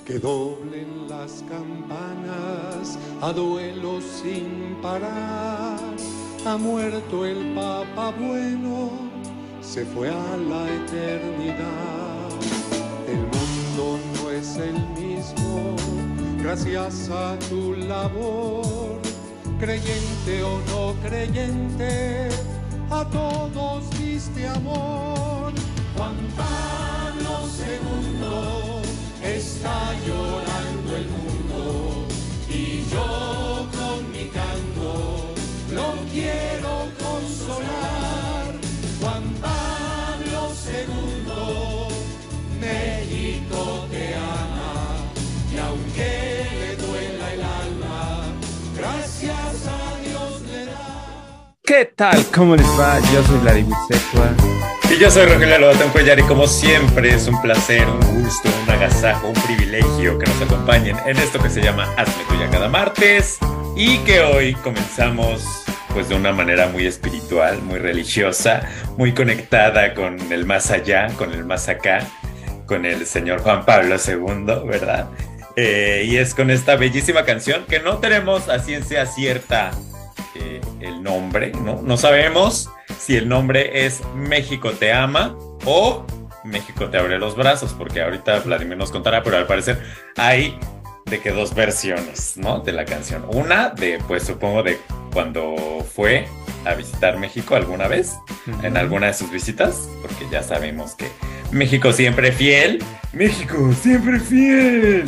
Que doblen las campanas a duelo sin parar. Ha muerto el Papa bueno, se fue a la eternidad. El mundo no es el mismo, gracias a tu labor. Creyente o no creyente, a todos diste amor. Juan Pablo II, está llorando el mundo y yo con mi canto lo quiero consolar. Juan Pablo II, México te ama y aunque le duela el alma, gracias a Dios le da. ¿Qué tal? ¿Cómo les va? Yo soy Vladimir Secua. Y yo soy Rogelio Lobatón Cuellar y como siempre es un placer, un gusto, un agasajo, un privilegio que nos acompañen en esto que se llama Hazme Tuya cada martes y que hoy comenzamos pues de una manera muy espiritual, muy religiosa, muy conectada con el más allá, con el más acá, con el señor Juan Pablo II, ¿verdad? Y es con esta bellísima canción que no tenemos a ciencia cierta el nombre, ¿no? No sabemos si el nombre es México te ama o México te abre los brazos, porque ahorita Vladimir nos contará, pero al parecer hay de que dos versiones, ¿no? De la canción. Una de, pues supongo, de cuando fue a visitar México alguna vez, en alguna de sus visitas, porque ya sabemos que México siempre fiel, México siempre fiel.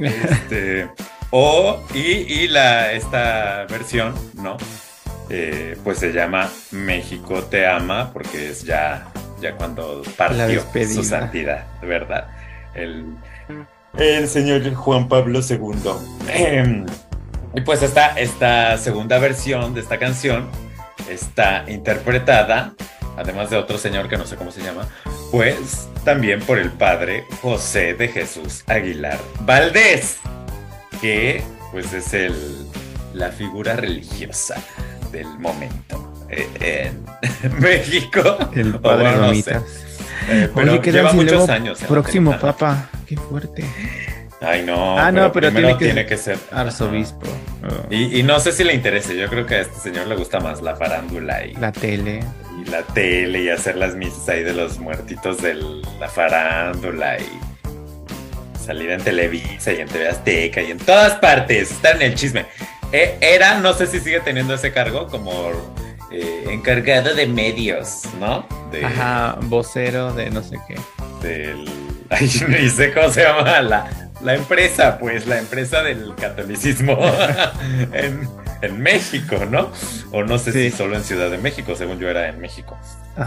Esta versión, ¿no? Pues se llama México te ama, porque es ya cuando partió su santidad, ¿verdad? El señor Juan Pablo II. Y pues esta segunda versión de esta canción está interpretada, además de otro señor que no sé cómo se llama, pues también por el padre José de Jesús Aguilar Valdés, que pues es la figura religiosa del momento en México. El padre Gomitas. Pero oye, lleva muchos años. Próximo papa, qué fuerte. Ay, no. Pero tiene que ser arzobispo. Y no sé si le interese. Yo creo que a este señor le gusta más la farándula y la tele. Y la tele y hacer las misas ahí de los muertitos de la farándula y salir en Televisa y en TV Azteca y en todas partes, estar en el chisme. No sé si sigue teniendo ese cargo como encargado de medios, ¿no? Vocero de no sé qué. Ay, no sé cómo se llama la empresa, pues, la empresa del catolicismo en México, ¿no? O no sé si solo en Ciudad de México, según yo era en México.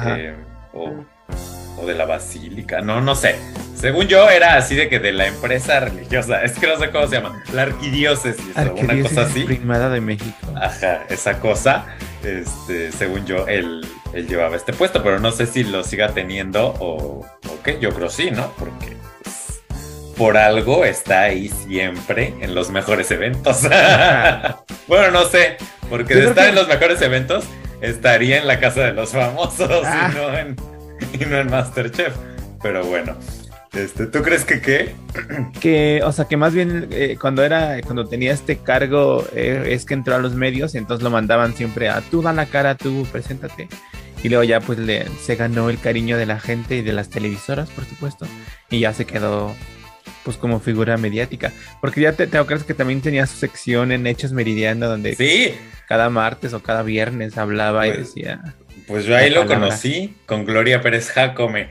O de la basílica, no sé. Según yo era así de la empresa religiosa, es que no sé cómo se llama, la arquidiócesis o una cosa así. Primada de México. Ajá, esa cosa, según yo, él llevaba este puesto, pero no sé si lo siga teniendo o qué, yo creo sí, ¿no? Porque pues, por algo está ahí siempre en los mejores eventos. Bueno, no sé, porque de estar en los mejores eventos estaría en la casa de los famosos y no en MasterChef. Pero bueno, ¿tú crees que qué? Que más bien cuando tenía este cargo es que entró a los medios y entonces lo mandaban siempre a tú da la cara, tú preséntate. Y luego ya pues se ganó el cariño de la gente y de las televisoras, por supuesto. Y ya se quedó pues como figura mediática. Porque ya te acuerdas que también tenía su sección en Hechos Meridiano donde cada martes o cada viernes hablaba y decía... Pues yo ahí lo conocí con Gloria Pérez Jácome.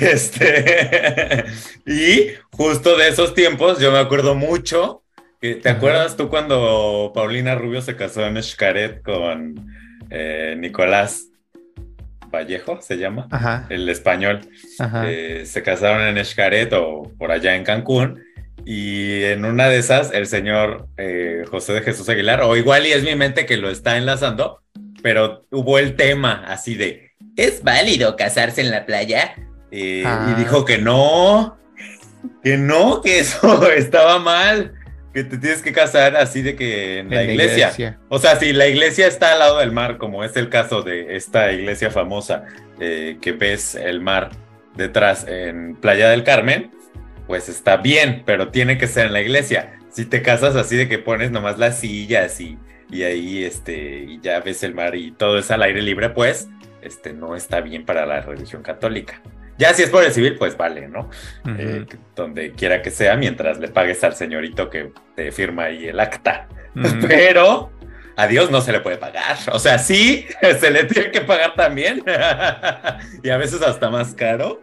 Y justo de esos tiempos yo me acuerdo mucho que, ¿te acuerdas tú cuando Paulina Rubio se casó en Xcaret con Nicolás Vallejo, se llama? El español. Se casaron en Xcaret o por allá en Cancún. Y en una de esas, el señor José de Jesús Aguilar, o igual y es mi mente que lo está enlazando, pero hubo el tema así de, ¿es válido casarse en la playa? Y dijo que no, que eso estaba mal, que te tienes que casar así de que en la iglesia. O sea, si la iglesia está al lado del mar, como es el caso de esta iglesia famosa, que ves el mar detrás en Playa del Carmen, pues está bien, pero tiene que ser en la iglesia. Si te casas así de que pones nomás las sillas y ahí y ya ves el mar y todo es al aire libre, pues no está bien para la religión católica. Ya si es por el civil, pues vale, ¿no? Uh-huh. Donde quiera que sea, mientras le pagues al señorito que te firma ahí el acta. Uh-huh. Pero a Dios no se le puede pagar. O sea, sí, se le tiene que pagar también. Y a veces hasta más caro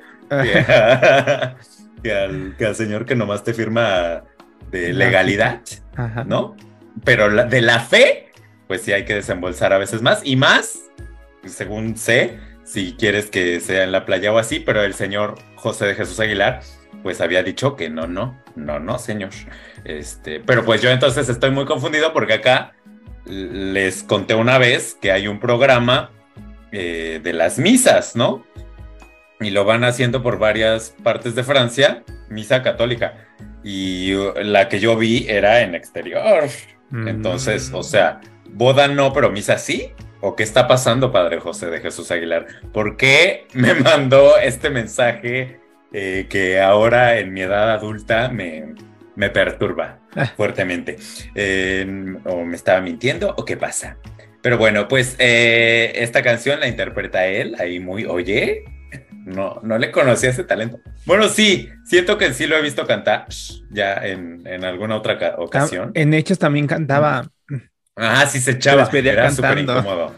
que al señor que nomás te firma de legalidad, uh-huh, ¿no? Pero de la fe, pues sí hay que desembolsar a veces más. Y más, según sé, si quieres que sea en la playa o así, pero el señor José de Jesús Aguilar, pues había dicho que no, señor. Pero pues yo entonces estoy muy confundido porque acá les conté una vez que hay un programa de las misas, ¿no? Y lo van haciendo por varias partes de Francia, misa católica. Y la que yo vi era en exterior. Entonces, o sea, boda no, pero misa sí. ¿O qué está pasando, Padre José de Jesús Aguilar? ¿Por qué me mandó este mensaje que ahora en mi edad adulta me perturba fuertemente? ¿O me estaba mintiendo? ¿O qué pasa? Pero bueno, pues esta canción la interpreta él, ahí muy, oye, no le conocía ese talento. Bueno, sí, siento que sí lo he visto cantar ya en alguna otra ocasión. En Hechos también cantaba. Ah, sí se echaba, era súper incómodo.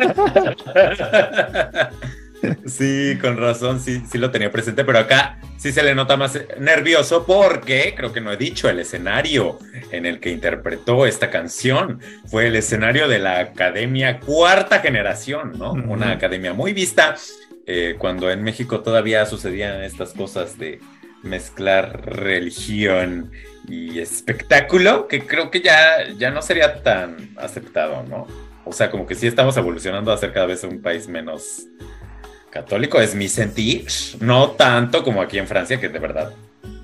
Sí, con razón, sí lo tenía presente, pero acá sí se le nota más nervioso porque, creo que no he dicho, el escenario en el que interpretó esta canción fue el escenario de la Academia Cuarta Generación, ¿no? Uh-huh. Una academia muy vista, cuando en México todavía sucedían estas cosas de mezclar religión y espectáculo, que creo que ya no sería tan aceptado, ¿no? O sea, como que sí estamos evolucionando a ser cada vez un país menos católico, es mi sentir, no tanto como aquí en Francia, que de verdad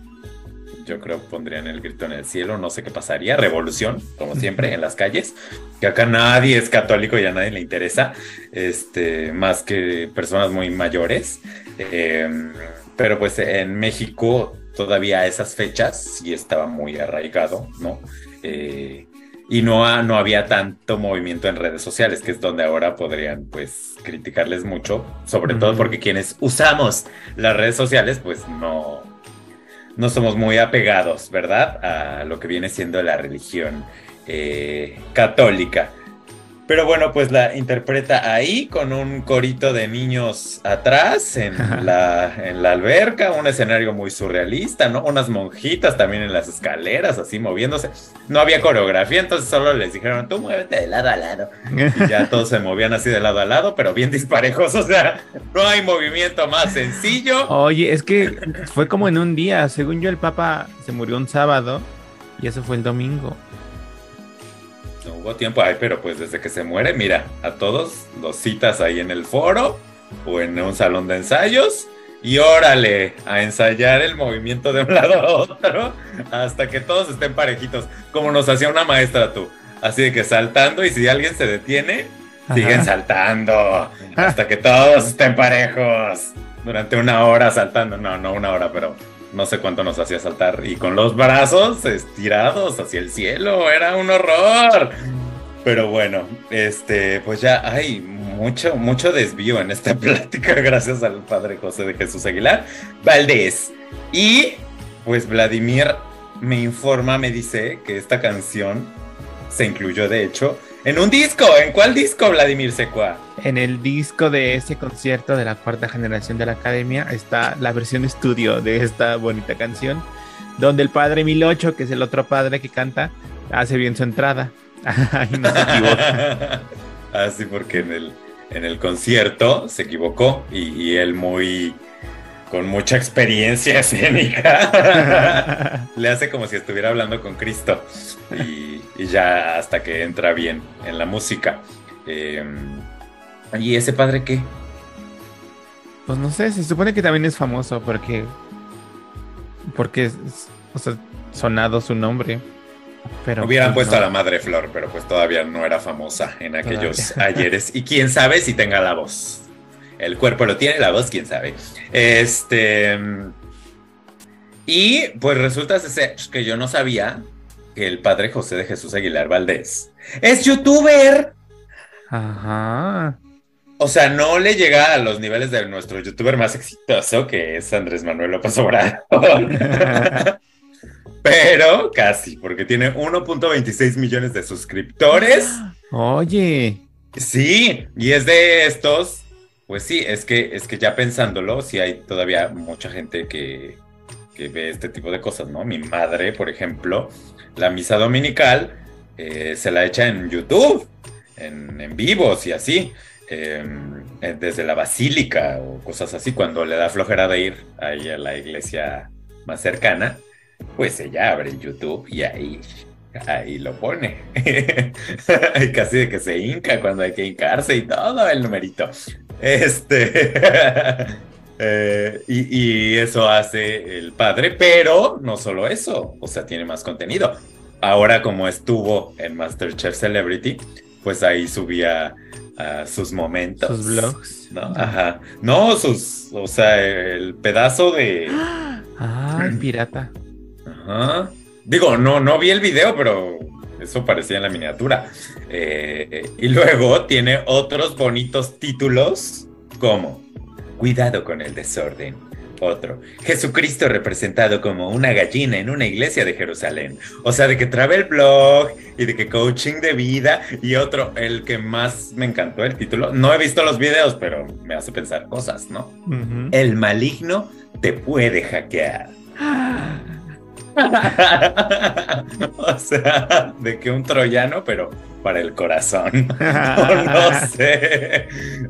yo creo pondrían el grito en el cielo, no sé qué pasaría, revolución, como siempre, en las calles, que acá nadie es católico y a nadie le interesa, más que personas muy mayores, pero pues en México todavía a esas fechas sí estaba muy arraigado, ¿no? Y no había tanto movimiento en redes sociales, que es donde ahora podrían, pues, criticarles mucho, sobre todo porque quienes usamos las redes sociales, pues, no somos muy apegados, ¿verdad?, a lo que viene siendo la religión católica. Pero bueno, pues la interpreta ahí con un corito de niños atrás en la alberca, un escenario muy surrealista, ¿no? Unas monjitas también en las escaleras, así moviéndose. No había coreografía, entonces solo les dijeron, tú muévete de lado a lado. Y ya todos se movían así de lado a lado, pero bien disparejos, o sea, no hay movimiento más sencillo. Oye, es que fue como en un día, según yo el Papa se murió un sábado y eso fue el domingo. No hubo tiempo, pero pues desde que se muere, mira, a todos los citas ahí en el foro o en un salón de ensayos y órale, a ensayar el movimiento de un lado a otro hasta que todos estén parejitos, como nos hacía una maestra tú, así de que saltando y si alguien se detiene, siguen saltando hasta que todos estén parejos durante una hora saltando, no una hora, pero no sé cuánto nos hacía saltar y con los brazos estirados hacia el cielo, era un horror. Pero bueno, pues ya hay mucho desvío en esta plática gracias al Padre José de Jesús Aguilar Valdés. Y pues Vladimir me dice que esta canción se incluyó de hecho en un disco. ¿En cuál disco, Vladimir Secua? En el disco de ese concierto de la cuarta generación de la Academia está la versión estudio de esta bonita canción, donde el padre Milocho, que es el otro padre que canta, hace bien su entrada. Ay, no se equivoca. Así porque en el concierto se equivocó y él con mucha experiencia escénica le hace como si estuviera hablando con Cristo y ya hasta que entra bien en la música. ¿Y ese padre qué? Pues no sé, se supone que también es famoso porque o sea, sonado su nombre. Pero hubieran pues, puesto a la Madre Flor, pero pues todavía no era famosa en aquellos ayeres. Y quién sabe si tenga la voz. El cuerpo lo tiene, la voz quién sabe. Y pues resulta ser que yo no sabía que el padre José de Jesús Aguilar Valdés es youtuber. Ajá. O sea, no le llega a los niveles de nuestro youtuber más exitoso, que es Andrés Manuel López Obrador. Pero casi, porque tiene 1.26 millones de suscriptores. Oye. Sí, y es de estos. Pues sí, es que ya pensándolo, sí hay todavía mucha gente que ve este tipo de cosas, ¿no? Mi madre, por ejemplo, la misa dominical se la echa en YouTube, en vivos y así. Desde la basílica o cosas así, cuando le da flojera de ir ahí a la iglesia más cercana, pues ella abre el YouTube y ahí lo pone. Casi de que se hinca cuando hay que hincarse y todo el numerito. Y eso hace el padre, pero no solo eso, o sea, tiene más contenido. Ahora, como estuvo en MasterChef Celebrity, pues ahí subía sus momentos. Sus vlogs. ¿No? Ajá. No, o sea, el pedazo de... Ah, pirata. Ajá. Digo, no vi el video, pero eso parecía en la miniatura. Y luego tiene otros bonitos títulos como Cuidado con el desorden. Otro, Jesucristo representado como una gallina en una iglesia de Jerusalén. O sea, de que travel blog y de que coaching de vida. Y otro, el que más me encantó el título. No he visto los videos, pero me hace pensar cosas, ¿no? Uh-huh. El maligno te puede hackear. O sea, de que un troyano, pero para el corazón. No sé.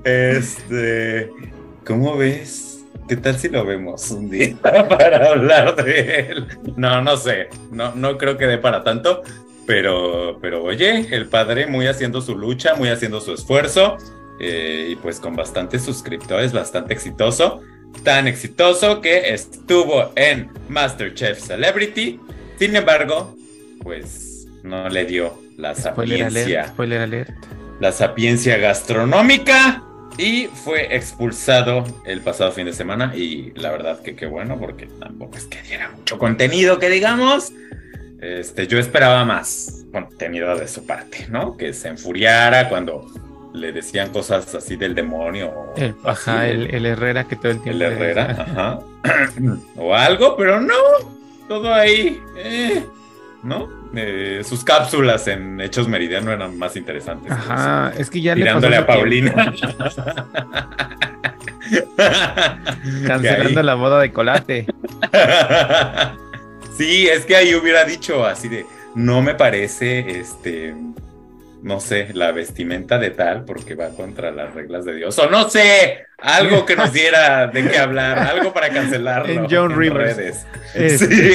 ¿Cómo ves? ¿Qué tal si lo vemos un día para hablar de él? No sé. No creo que dé para tanto. Pero oye, el padre muy haciendo su lucha, muy haciendo su esfuerzo. Y pues con bastantes suscriptores, bastante exitoso. Tan exitoso que estuvo en MasterChef Celebrity. Sin embargo, pues no le dio la sapiencia. Spoiler alert. La sapiencia gastronómica. Y fue expulsado el pasado fin de semana. Y la verdad que qué bueno, porque tampoco es que diera mucho contenido, que digamos. Yo esperaba más contenido de su parte, ¿no? Que se enfuriara cuando le decían cosas así del demonio. El Herrera que todo el tiempo. El Herrera, ajá. O algo, pero no. Todo ahí. ¿No? Sus cápsulas en Hechos Meridiano eran más interesantes. Ajá, es que ya tirándole a Paulina. Cancelando la boda de Colate. Sí, es que ahí hubiera dicho así de, no me parece, no sé, la vestimenta de tal, porque va contra las reglas de Dios. O no sé, algo que nos diera de qué hablar, algo para cancelarlo. En John Rivers. Sí.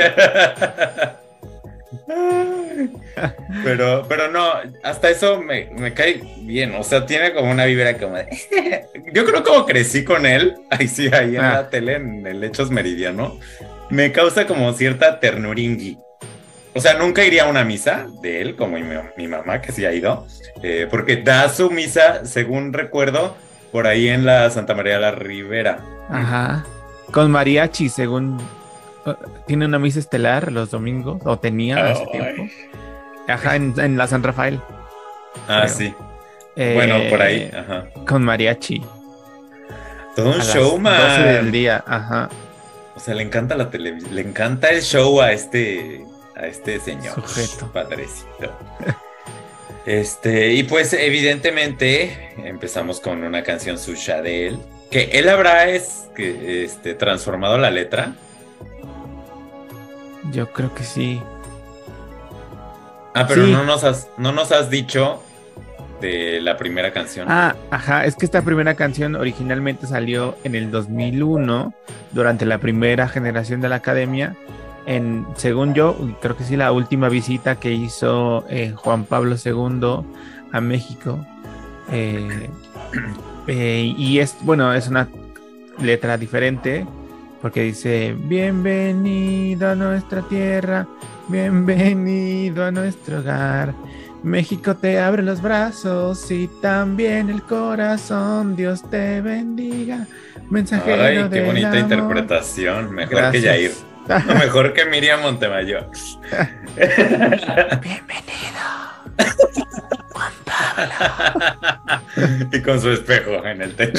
Pero no, hasta eso me cae bien. O sea, tiene como una vibra como de... Yo creo como crecí con él. Ahí en la tele, en el Hechos Meridiano. Me causa como cierta ternuringui. O sea, nunca iría a una misa de él, como mi mamá, que sí ha ido. Porque da su misa, según recuerdo, por ahí en la Santa María la Ribera. Ajá. Con mariachi, según... Tiene una misa estelar los domingos, o tenía hace tiempo. Ajá, en la San Rafael. Creo. Sí. Bueno, por ahí, ajá. Con mariachi. Todo un show, man. 12 del día, ajá. O sea, le encanta la televisión, le encanta el show a este señor. Sujeto. Padrecito. Y pues evidentemente empezamos con una canción suya de él, que él habrá transformado la letra. Yo creo que sí. Pero sí. no nos has dicho de la primera canción. Ajá, es que esta primera canción originalmente salió en el 2001, durante la primera generación de la Academia, según yo, creo que sí, la última visita que hizo Juan Pablo II a México. Y es una letra diferente, porque dice: bienvenido a nuestra tierra, bienvenido a nuestro hogar. México te abre los brazos y también el corazón. Dios te bendiga, mensajero. Ay, qué bonita interpretación. Mejor. Gracias. Que Yair. Mejor que Miriam Montemayor. Bienvenido, Juan Pablo. Y con su espejo en el techo.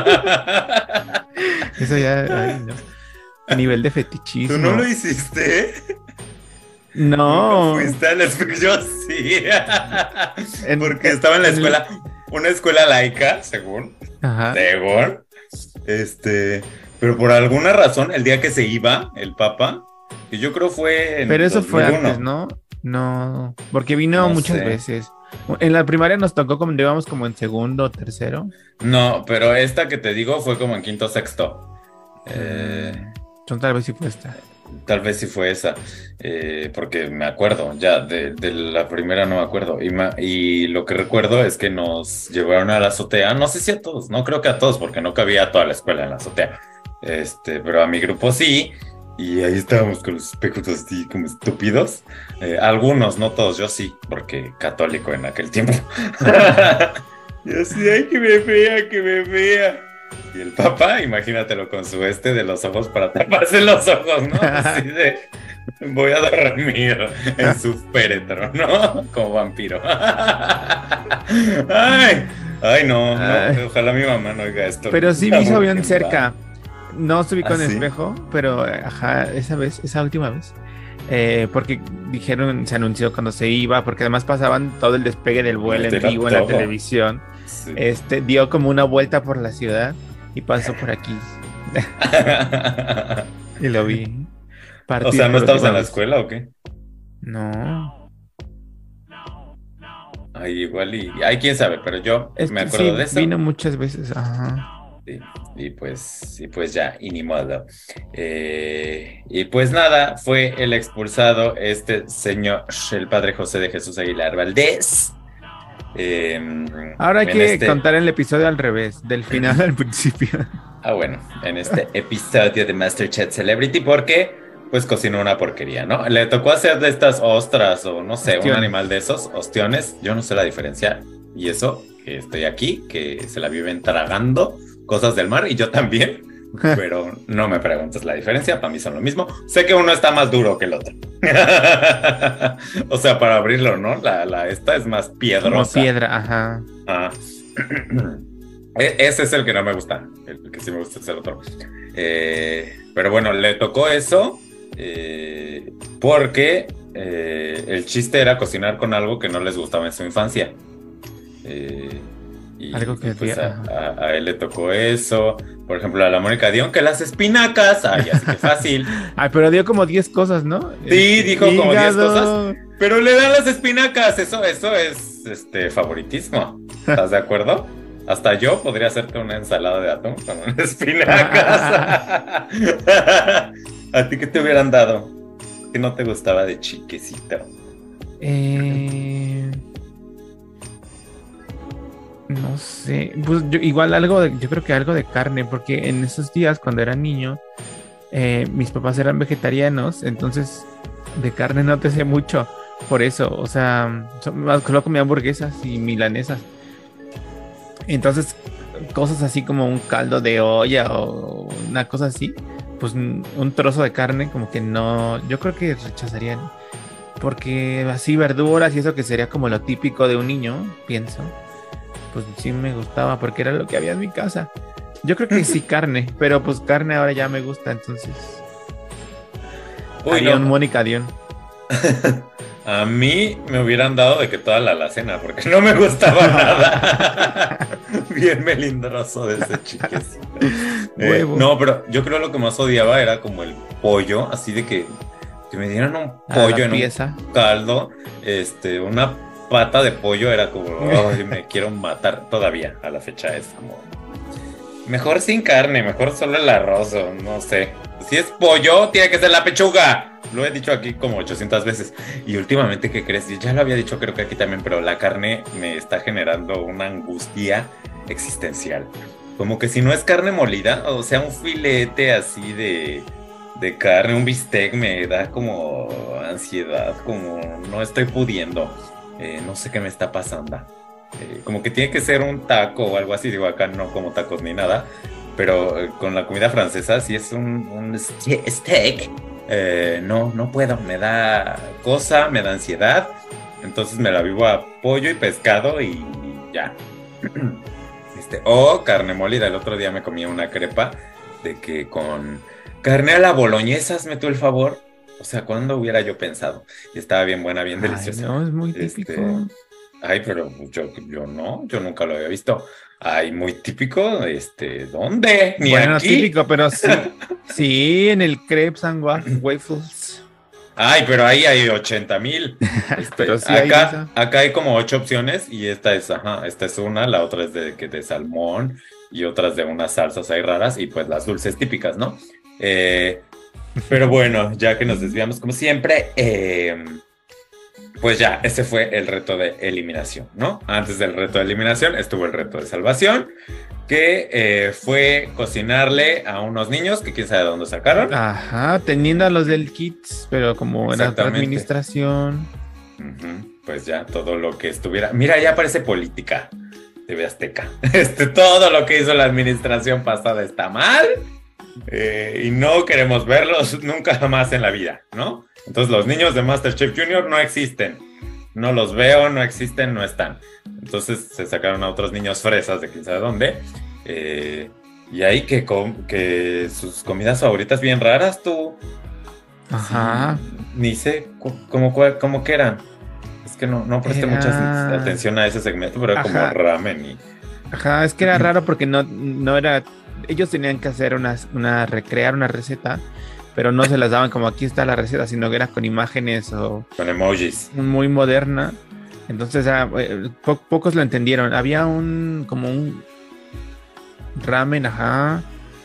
Eso ya, ay, no. Nivel de fetichismo. ¿Tú no lo hiciste? No. ¿Nunca fuiste al espejo? Yo sí. Porque estaba en la en- escuela, una escuela laica, según. Ajá. Según. Pero por alguna razón, el día que se iba, el Papa, que yo creo fue en Pero eso fue 2001. antes, ¿no? No, porque vino No muchas sé. veces. En la primaria nos tocó como íbamos como en segundo o tercero. No, pero esta que te digo fue como en quinto, sexto. Son tal vez sí fue esta. Tal vez sí fue esa, porque me acuerdo, ya de la primera no me acuerdo, y lo que recuerdo es que nos llevaron a la azotea, no sé si a todos, no creo que a todos, porque no cabía toda la escuela en la azotea, pero a mi grupo sí, y ahí estábamos con los espejos así como estúpidos, algunos, no todos, yo sí, porque católico en aquel tiempo, y así, ay, que me vea, que me vea. Y el Papa, imagínatelo con su de los ojos para taparse los ojos, ¿no? Así de, voy a dormir en su féretro, ¿no? Como vampiro. Ay, no, ojalá mi mamá no oiga esto. Pero sí Está me hizo muy bien cerca. No subí con ¿Ah, sí? espejo, pero ajá, esa última vez. Porque dijeron, se anunció cuando se iba, porque además pasaban todo el despegue del vuelo en Era vivo en la todo. televisión. Sí. Dio como una vuelta por la ciudad y pasó por aquí. Y lo vi. O sea, ¿no estabas en la vez. escuela o qué? No. Ay, igual ay, quién sabe, pero yo Es me que acuerdo sí, de eso. vino muchas veces. Ajá. Sí, y pues ya, y ni modo. Y pues nada, fue el expulsado este señor, el padre José de Jesús Aguilar Valdés. Ahora hay en que contar el episodio al revés, del final al principio. bueno, en este episodio de MasterChef Celebrity, porque pues cocinó una porquería, ¿no? Le tocó hacer de estas ostras o no sé, Ostión. un animal de esos, ostiones, yo no sé la diferencia. Y eso, que estoy aquí, que se la viven tragando cosas del mar, y yo también, pero no me preguntes la diferencia, para mí son lo mismo. Sé que uno está más duro que el otro. O sea, para abrirlo, ¿no? Esta es más Como piedrosa. piedra, ajá. Ah. Ese es el que no me gusta. El que sí me gusta es el otro. Pero bueno, le tocó eso porque el chiste era cocinar con algo que no les gustaba en su infancia. Y Algo que pues ajá. a él le tocó eso. Por ejemplo, a la Mónica Dion, que las espinacas. Ay, así que fácil. Ay, pero dio como 10 cosas, ¿no? Sí, dijo como 10 Hígado. cosas. Pero le dan las espinacas. Eso es favoritismo. ¿Estás de acuerdo? Hasta yo podría hacerte una ensalada de atún con unas espinacas. ¿A ti qué te hubieran dado? ¿Qué no te gustaba de chiquecito? No sé, pues yo creo que algo de carne, porque en esos días cuando era niño, mis papás eran vegetarianos, entonces de carne no te sé mucho, por eso, o sea, solo comía hamburguesas y milanesas. Entonces, cosas así como un caldo de olla o una cosa así, pues un trozo de carne como que no, yo creo que rechazarían, porque así verduras y eso que sería como lo típico de un niño, pienso. Pues sí me gustaba porque era lo que había en mi casa. Yo creo que sí carne, pero pues carne ahora ya me gusta, entonces. Uy, Adiós, no. Mónica Dion. A mí me hubieran dado de que toda la alacena, porque no me gustaba nada. Bien melindroso de ese chiquecito. Huevo. No, pero yo creo lo que más odiaba era como el pollo, así de que me dieran un pollo en pieza. un caldo, una pata de pollo era como, ay, me quiero matar todavía a la fecha, es como, mejor sin carne, mejor solo el arroz, o no sé, si es pollo, tiene que ser la pechuga, lo he dicho aquí como 800 veces, y últimamente, ¿qué crees? Ya lo había dicho creo que aquí también, pero la carne me está generando una angustia existencial, como que si no es carne molida, o sea, un filete así de carne, un bistec, me da como ansiedad, como no estoy pudiendo. No sé qué me está pasando. Como que tiene que ser un taco o algo así. Digo, acá no como tacos ni nada. Pero con la comida francesa, si es un steak, no puedo, me da cosa, me da ansiedad, entonces me la vivo a pollo y pescado y ya. O carne molida. El otro día me comí una crepa de que con carne a la boloñesa, hazme tú el favor. O sea, ¿cuándo hubiera yo pensado? Y estaba bien buena, bien deliciosa. Ay, no, es muy típico. Ay, pero yo nunca lo había visto. Ay, muy típico, ¿dónde? Ni bueno, aquí. Típico, pero sí, sí, en el Crepes and Waffles. Ay, pero ahí hay 80,000. Pero sí acá hay como 8 opciones y esta es una, la otra es de salmón y otras de unas salsas ahí raras y pues las dulces típicas, ¿no? Pero bueno, ya que nos desviamos como siempre, pues ya, ese fue el reto de eliminación, ¿no? Antes del reto de eliminación estuvo el reto de salvación, que fue cocinarle a unos niños que quién sabe de dónde sacaron. Ajá, teniendo a los del Kids, pero como era otra administración. Pues ya, todo lo que estuviera... Mira, ya parece política TV Azteca. Todo lo que hizo la administración pasada está mal y no queremos verlos nunca más en la vida, ¿no? Entonces los niños de MasterChef Junior no existen. No los veo, no existen, no están. Entonces se sacaron a otros niños fresas de quién sabe dónde. Y ahí que sus comidas favoritas bien raras, tú. Ajá. Sí, ni sé cómo que eran. Es que no presté mucha atención a ese segmento, pero era como ramen y... Ajá, es que era raro porque no era... Ellos tenían que hacer recrear una receta, pero no se las daban como aquí está la receta, sino que era con imágenes o... Con emojis. Muy moderna. Entonces pocos lo entendieron. Había como un ramen, ajá.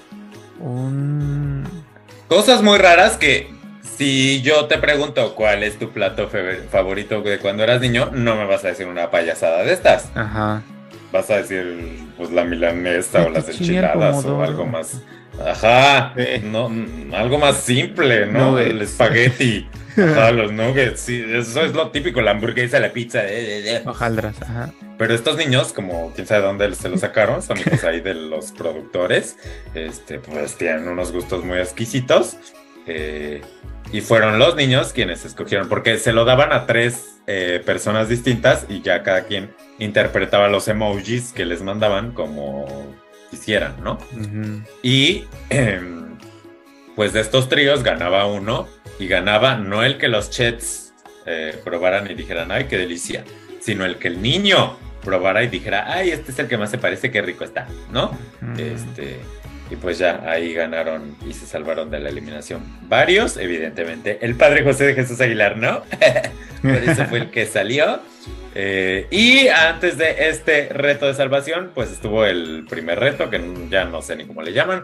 Cosas muy raras que si yo te pregunto cuál es tu plato favorito de cuando eras niño, no me vas a decir una payasada de estas. Ajá. Vas a decir pues la milanesa o las enchiladas o algo más. Ajá, no, algo más simple, ¿no? Nuggets. El espagueti, ajá, los nuggets, sí, eso es lo típico, la hamburguesa, la pizza, hojaldras, ajá. Pero estos niños, como quién sabe dónde se los sacaron, son pues ahí de los productores, pues tienen unos gustos muy exquisitos, y fueron los niños quienes escogieron, porque se lo daban a 3 personas distintas y ya cada quien interpretaba los emojis que les mandaban como quisieran, ¿no? Uh-huh. Y pues de estos tríos ganaba uno y ganaba no el que los chefs probaran y dijeran, ay, qué delicia, sino el que el niño probara y dijera, ay, este es el que más se parece, qué rico está, ¿no? Uh-huh. Y pues ya ahí ganaron y se salvaron de la eliminación varios, evidentemente. El padre José de Jesús Aguilar, ¿no? Por eso fue el que salió. Y antes de este reto de salvación, pues estuvo el primer reto, que ya no sé ni cómo le llaman.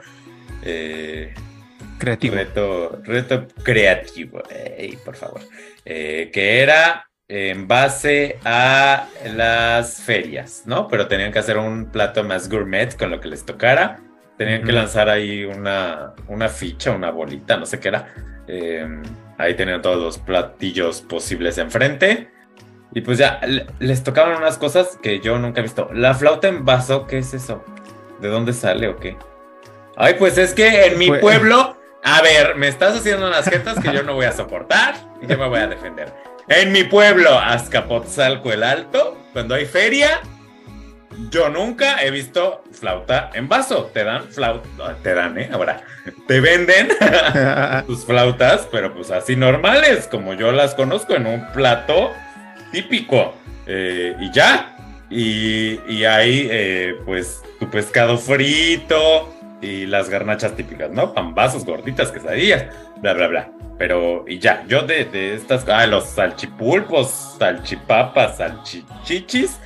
Creativo. Reto creativo, por favor. Que era en base a las ferias, ¿no? Pero tenían que hacer un plato más gourmet con lo que les tocara. Tenían que lanzar ahí una ficha, una bolita, no sé qué era. Ahí tenían todos los platillos posibles enfrente. Y pues ya, les tocaban unas cosas que yo nunca he visto. La flauta en vaso, ¿qué es eso? ¿De dónde sale o qué? Ay, pues es que en mi pueblo... A ver, me estás haciendo unas jetas que yo no voy a soportar y yo me voy a defender. En mi pueblo, Azcapotzalco el Alto, cuando hay feria... Yo nunca he visto flauta en vaso. Te dan flauta, ahora te venden tus flautas, pero pues así normales, como yo las conozco, en un plato típico. Y ya. Y hay pues tu pescado frito y las garnachas típicas, ¿no? Pambazos, gorditas, quesadillas, bla, bla, bla. Pero, y ya, yo de estas, los salchipulpos, salchipapas, salchichichis,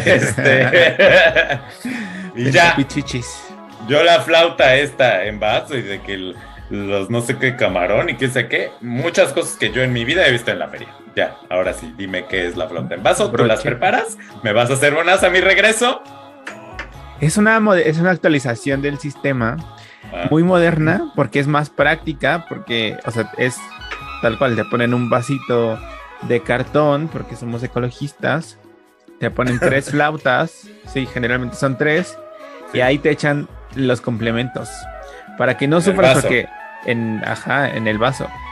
y ya, yo la flauta esta en vaso y de que los no sé qué camarón y qué sé qué, muchas cosas que yo en mi vida he visto en la feria. Ya, ahora sí, dime qué es la flauta en vaso, ¿tú las preparas? ¿Me vas a hacer unas a mi regreso? Es una actualización del sistema muy moderna, porque es más práctica, porque, o sea, es tal cual, te ponen un vasito de cartón, porque somos ecologistas, te ponen 3 flautas, sí, generalmente son 3, y ahí te echan los complementos, para que no sufras, porque en el vaso,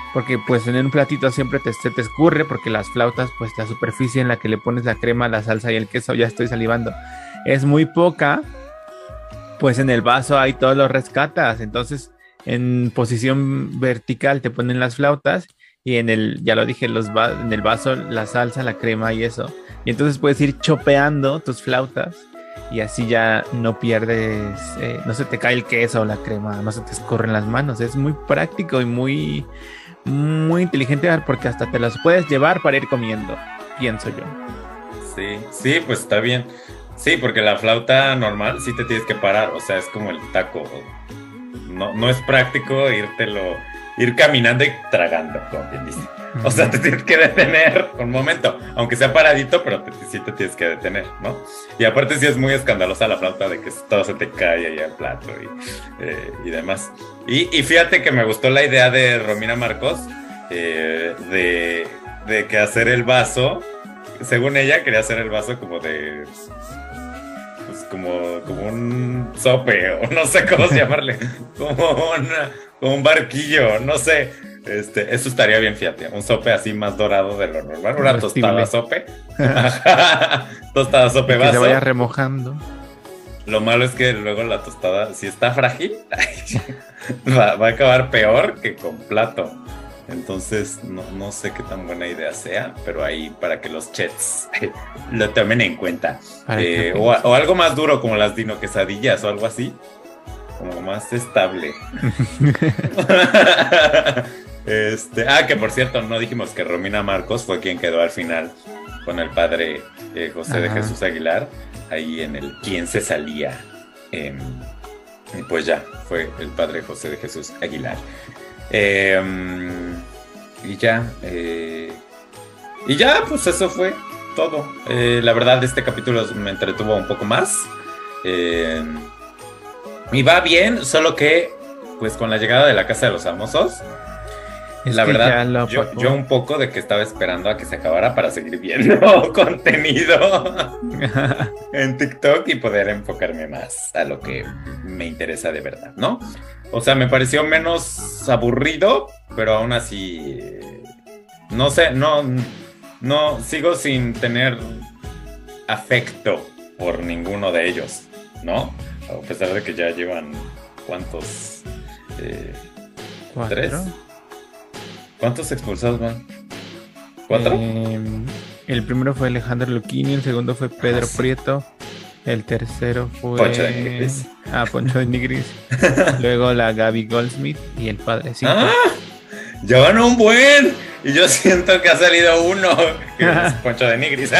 porque pues en un platito siempre se te escurre, porque las flautas, pues la superficie en la que le pones la crema, la salsa y el queso, ya estoy salivando, es muy poca, pues en el vaso ahí todo lo rescatas. Entonces en posición vertical te ponen las flautas y ya lo dije, en el vaso la salsa, la crema y eso. Y entonces puedes ir chopeando tus flautas y así ya no pierdes, no se te cae el queso o la crema, no se te escurren las manos. Es muy práctico y muy, muy inteligente porque hasta te las puedes llevar para ir comiendo, pienso yo. Sí, pues está bien. Sí, porque la flauta normal sí te tienes que parar, o sea, es como el taco. No es práctico ir caminando y tragando, como bien dice. O sea, te tienes que detener un momento, aunque sea paradito, pero sí te tienes que detener, ¿no? Y aparte sí es muy escandalosa la flauta de que todo se te cae ahí al plato y demás. Y fíjate que me gustó la idea de Romina Marcos de que hacer el vaso, según ella quería hacer el vaso como de... pues como un sope, o no sé cómo llamarle, como un barquillo, no sé. Eso estaría bien, fíjate, un sope así más dorado de lo normal, una tostada sope. Tostada sope vaso. Que se vaya remojando. Lo malo es que luego la tostada, si está frágil, va a acabar peor que con plato. Entonces, no sé qué tan buena idea sea, pero ahí para que los chefs lo tomen en cuenta. O algo más duro como las dino quesadillas o algo así, como más estable. Que por cierto, no dijimos que Romina Marcos fue quien quedó al final con el padre José de Jesús Aguilar, ahí en el ¿Quién se salía? Y pues ya, fue el padre José de Jesús Aguilar. Y ya, pues eso fue todo. La verdad, este capítulo me entretuvo un poco más. Y va bien, solo que, pues con la llegada de la Casa de los Famosos, la verdad, yo un poco de que estaba esperando a que se acabara para seguir viendo contenido en TikTok y poder enfocarme más a lo que me interesa de verdad, ¿no? O sea, me pareció menos aburrido, pero aún así, no sé, no sigo sin tener afecto por ninguno de ellos, ¿no? A pesar de que ya llevan, ¿cuántos? 3. ¿Cuántos expulsados van? 4. El primero fue Alejandro Lucchini, el segundo fue Pedro Prieto, el tercero fue Poncho de Nigris. Poncho de Nigris. Luego la Gaby Goldsmith y el padre. Ya van un buen. Y yo siento que ha salido uno, que es Poncho de Nigris.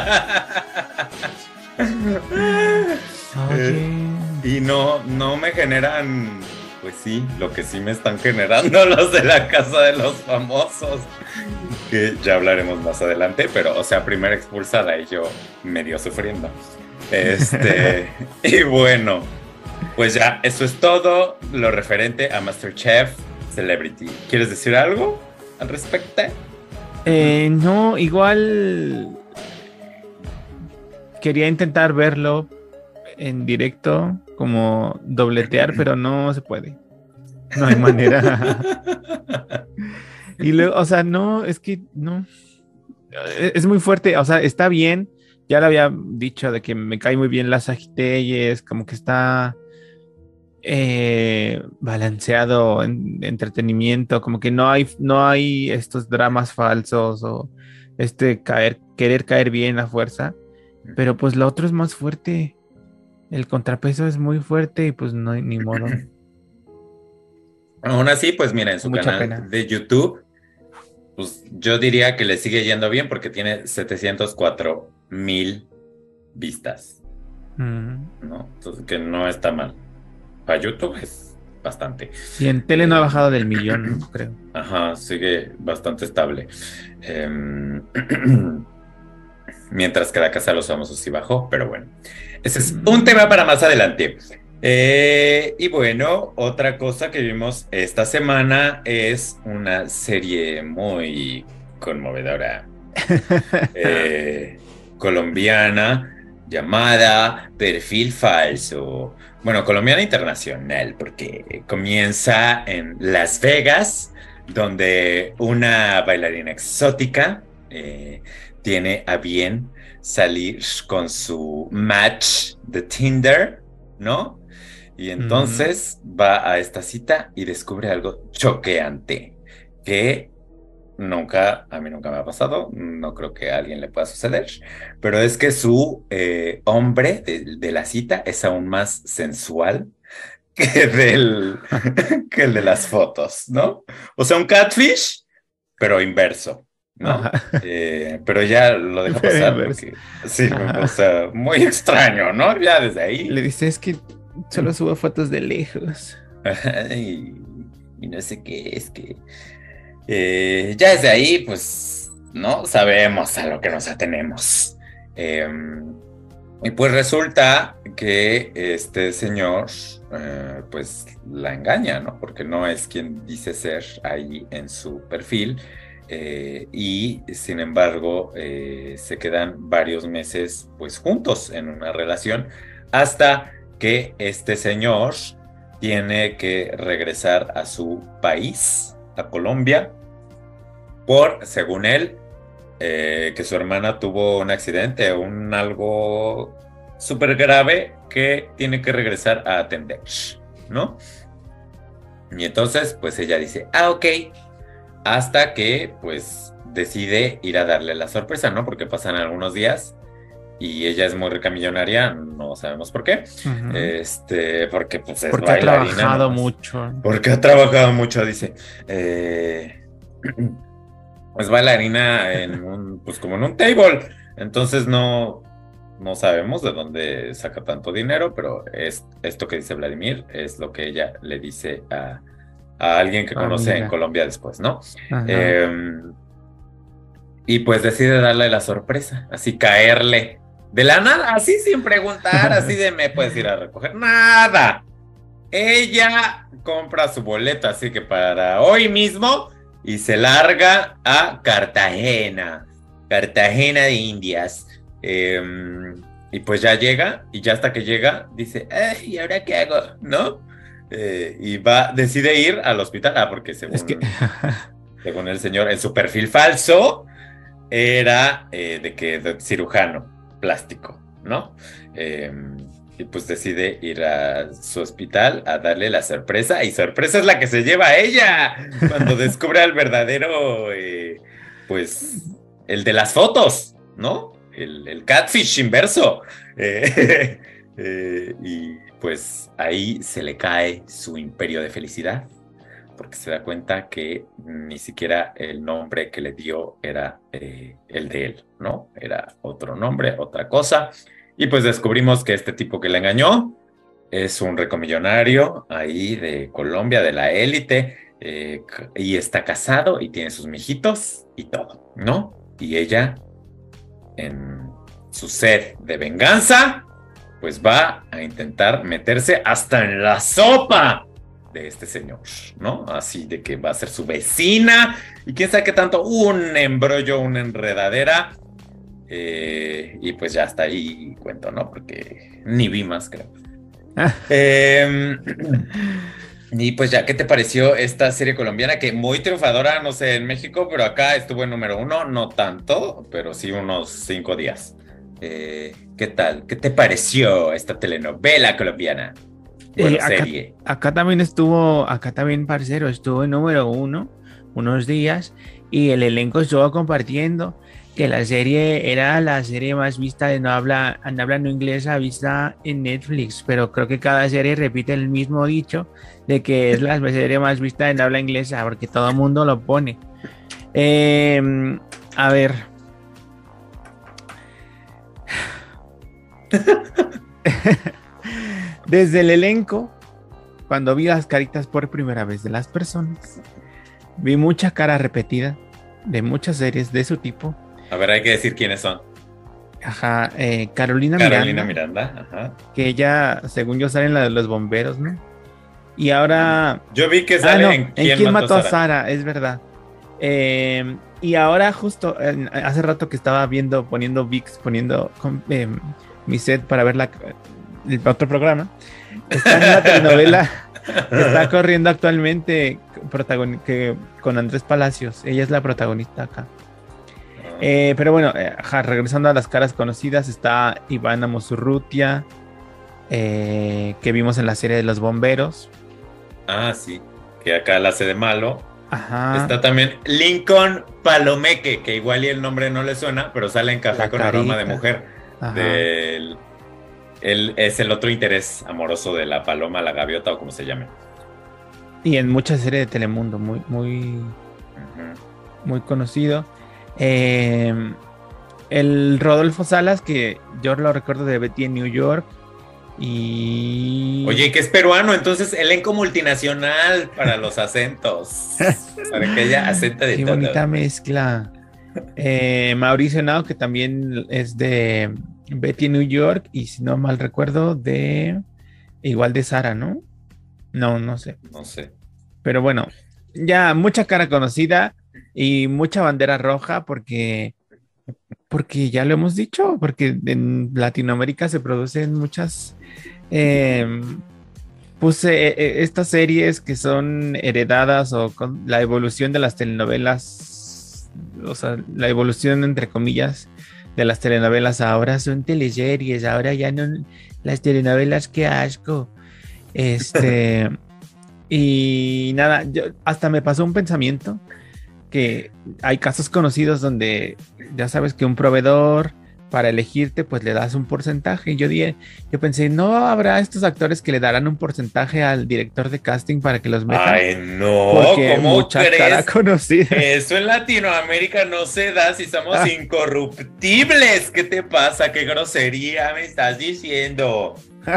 Y no me generan, pues sí, lo que sí me están generando los de la Casa de los Famosos, que ya hablaremos más adelante, pero, o sea, primera expulsada y yo medio sufriendo. Y bueno, pues ya, eso es todo lo referente a MasterChef Celebrity. ¿Quieres decir algo al respecto? No, igual quería intentar verlo en directo, como dobletear, pero no se puede. No hay manera. Y luego, o sea, no, es que no. Es muy fuerte, o sea, está bien. Ya le había dicho de que me cae muy bien las Agitelles, como que está balanceado en entretenimiento, como que no hay estos dramas falsos o querer caer bien a fuerza. Pero pues lo otro es más fuerte. El contrapeso es muy fuerte y pues no hay ni modo. Aún así, pues mira, en su canal de YouTube, pues yo diría que le sigue yendo bien porque tiene 704,000 vistas. ¿No? Entonces, que no está mal. Para YouTube es bastante. Y en tele no ha bajado del 1,000,000, ¿no? Creo. Ajá, sigue bastante estable. Mientras que la Casa de los Famosos sí bajó, pero bueno. Ese es un tema para más adelante. Y bueno, otra cosa que vimos esta semana es una serie muy conmovedora colombiana llamada Perfil Falso. Bueno, colombiana internacional, porque comienza en Las Vegas, donde una bailarina exótica tiene a bien salir con su match de Tinder, ¿no? Y entonces va a esta cita y descubre algo choqueante que a mí nunca me ha pasado, no creo que a alguien le pueda suceder, pero es que su hombre de la cita es aún más sensual que que el de las fotos, ¿no? O sea, un catfish, pero inverso, ¿no? Pero ya lo deja pasar porque, sí, o sea, muy extraño, ¿no? Ya desde ahí. Le dice, es que solo subo fotos de lejos. y no sé qué, es que ya desde ahí, pues, no sabemos a lo que nos atenemos. Y pues resulta que este señor, pues, la engaña, ¿no? Porque no es quien dice ser ahí en su perfil. Y sin embargo, se quedan varios meses, pues, juntos en una relación hasta que este señor tiene que regresar a su país, a Colombia, según él, que su hermana tuvo un accidente, algo súper grave que tiene que regresar a atender, ¿no? Y entonces, pues ella dice, ok, hasta que, pues, decide ir a darle la sorpresa, ¿no? Porque pasan algunos días y ella es muy rica millonaria, no sabemos por qué, porque pues es porque bailarina, ha trabajado mucho. Porque ha trabajado mucho, dice, es bailarina pues como en un table, entonces no sabemos de dónde saca tanto dinero, pero esto que dice Vladimir es lo que ella le dice a alguien que conoce en Colombia después, ¿no? Y pues decide darle la sorpresa, así caerle de la nada, así sin preguntar, así de me puedes ir a recoger, nada. Ella compra su boleto, así que para hoy mismo, y se larga a Cartagena de Indias. Y pues ya llega, y ya hasta que llega, dice, ¿y ahora qué hago? ¿No? Y decide ir al hospital, porque según el señor, en su perfil falso, era de cirujano plástico, ¿no? Y pues decide ir a su hospital a darle la sorpresa, y sorpresa es la que se lleva a ella cuando descubre al verdadero, pues, el de las fotos, ¿no? El catfish inverso. Y pues ahí se le cae su imperio de felicidad, porque se da cuenta que ni siquiera el nombre que le dio era el de él, ¿no? Era otro nombre, otra cosa. Y pues descubrimos que este tipo que la engañó es un recomillonario ahí de Colombia, de la élite, y está casado y tiene sus mijitos y todo, ¿no? Y ella, en su sed de venganza, pues va a intentar meterse hasta en la sopa de este señor, ¿no? Así de que va a ser su vecina y quién sabe qué tanto, un embrollo, una enredadera, y pues ya hasta ahí cuento, ¿no? Porque ni vi más, creo. Y pues ya, ¿qué te pareció esta serie colombiana? Que muy triunfadora, no sé, en México, pero acá estuvo en número 1, no tanto, pero sí unos 5 días. ¿Qué tal? ¿Qué te pareció esta telenovela colombiana? Bueno, serie. Acá también, parcero, estuvo en número 1 unos días y el elenco estuvo compartiendo que la serie era la serie más vista de no habla no inglesa vista en Netflix, pero creo que cada serie repite el mismo dicho de que es la serie más vista en habla inglesa porque todo el mundo lo pone. A ver. Desde el elenco, cuando vi las caritas por primera vez de las personas, vi mucha cara repetida de muchas series de su tipo. A ver, hay que decir quiénes son. Ajá, Carolina Miranda, ajá. Que ella, según yo, sale en la de los bomberos, ¿no? Y ahora... Yo vi que sale en ¿Quién mató a Sara? Es verdad. Y ahora justo, hace rato que estaba poniendo VIX, mi set para ver el otro programa. Está en una telenovela que está corriendo actualmente con Andrés Palacios. Ella es la protagonista acá. Pero bueno, regresando a las caras conocidas, está Ivana Mosurrutia, que vimos en la serie de Los Bomberos. Ah, sí, que acá la hace de malo. Ajá. Está también Lincoln Palomeque, que igual y el nombre no le suena, pero sale en Café con Aroma de Mujer. Él es el otro interés amoroso de la paloma, la gaviota o como se llame. Y en muchas series de Telemundo, muy conocido. El Rodolfo Salas, que yo lo recuerdo de Betty en New York. Y... Oye, que es peruano, entonces elenco multinacional para los acentos. Para que haya acento de qué todo. Bonita mezcla. Mauricio Henao, que también es de Betty en New York. Y si no mal recuerdo, igual de Sara, ¿no? No sé. No sé. Pero bueno, ya mucha cara conocida y mucha bandera roja porque ya lo hemos dicho, porque en Latinoamérica se producen muchas estas series que son heredadas o con la evolución de las telenovelas, o sea, la evolución entre comillas de las telenovelas ahora son teleseries, ahora ya no, las telenovelas, qué asco. Y nada, hasta me pasó un pensamiento que hay casos conocidos donde ya sabes que un proveedor para elegirte pues le das un porcentaje. Yo pensé, ¿no habrá estos actores que le darán un porcentaje al director de casting para que los metan? Ay, no, porque ¿cómo mucha crees? Cara conocida. Eso en Latinoamérica no se da si somos incorruptibles. ¿Qué te pasa? ¿Qué grosería me estás diciendo?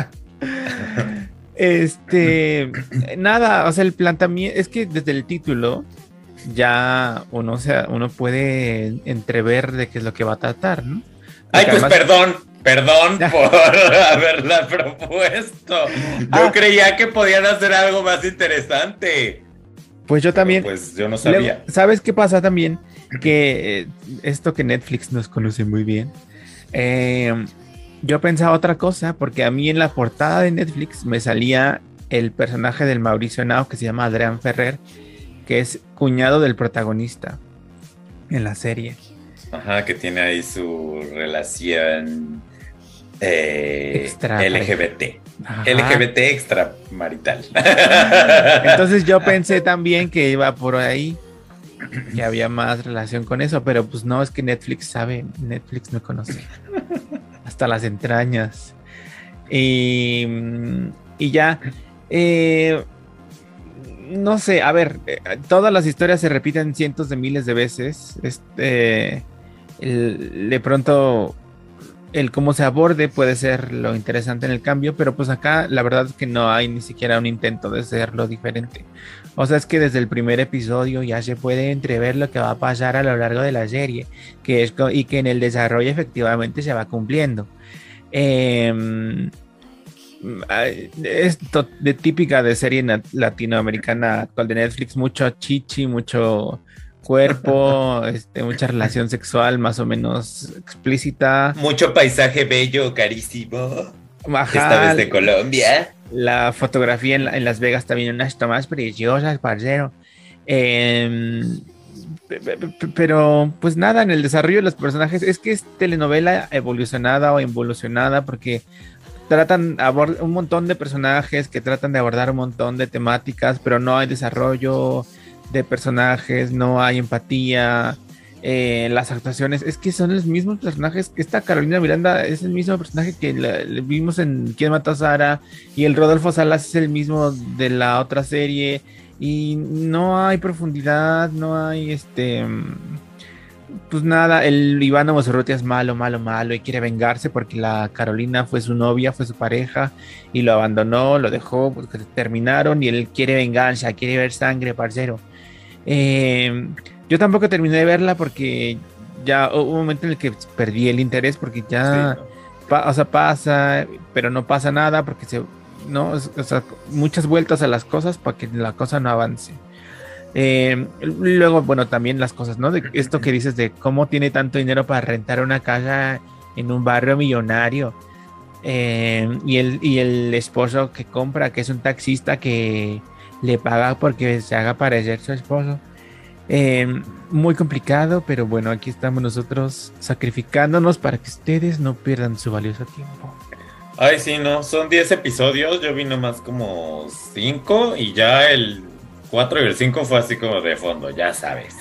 Nada, o sea, el planteamiento es que desde el título ya uno puede entrever de qué es lo que va a tratar, ¿no? Ay, pues además... perdón por haberla propuesto. Yo creía que podían hacer algo más interesante. Pues yo también. Pero pues yo no sabía. Luego, ¿sabes qué pasa también? Que esto que Netflix nos conoce muy bien. Yo pensaba otra cosa, porque a mí en la portada de Netflix me salía el personaje del Mauricio Henao que se llama Adrián Ferrer, que es cuñado del protagonista en la serie. Ajá, que tiene ahí su relación LGBT. Ajá. LGBT extramarital. Entonces yo pensé también que iba por ahí, que había más relación con eso, pero pues no, es que Netflix me conoce hasta las entrañas. Y ya, no sé, a ver, todas las historias se repiten cientos de miles de veces. De pronto el cómo se aborde puede ser lo interesante en el cambio, pero pues acá la verdad es que no hay ni siquiera un intento de hacerlo diferente. O sea, es que desde el primer episodio ya se puede entrever lo que va a pasar a lo largo de la serie, y que en el desarrollo efectivamente se va cumpliendo. Es de típica de serie latinoamericana actual de Netflix, mucho chichi, mucho cuerpo, mucha relación sexual más o menos explícita. Mucho paisaje bello, carísimo. Ajá, esta vez de Colombia. La fotografía en Las Vegas también, unas tomas preciosas, parcero. Pero pues nada, en el desarrollo de los personajes es que es telenovela evolucionada o involucionada, porque abordan un montón de personajes que tratan de abordar un montón de temáticas, pero no hay desarrollo de personajes, no hay empatía. Las actuaciones es que son los mismos personajes. Esta Carolina Miranda es el mismo personaje que le vimos en ¿Quién mató a Sara? Y el Rodolfo Salas es el mismo de la otra serie, y no hay profundidad, no hay pues nada. El Ivana Mosurrutia es malo y quiere vengarse porque la Carolina fue su novia, fue su pareja, y lo abandonó, lo dejó porque terminaron, y él quiere venganza, quiere ver sangre, parcero. Yo tampoco terminé de verla porque ya hubo un momento en el que perdí el interés, porque ya pasa, pero no pasa nada, porque muchas vueltas a las cosas para que la cosa no avance. Luego, bueno, también las cosas, ¿no? De esto que dices de cómo tiene tanto dinero para rentar una casa en un barrio millonario. y el esposo que compra, que es un taxista que le paga porque se haga parecer su esposo. Muy complicado, pero bueno, aquí estamos nosotros sacrificándonos para que ustedes no pierdan su valioso tiempo. Ay, sí, no, son 10 episodios, yo vi nomás como 5 y ya el 4 y el 5 fue así como de fondo, ya sabes.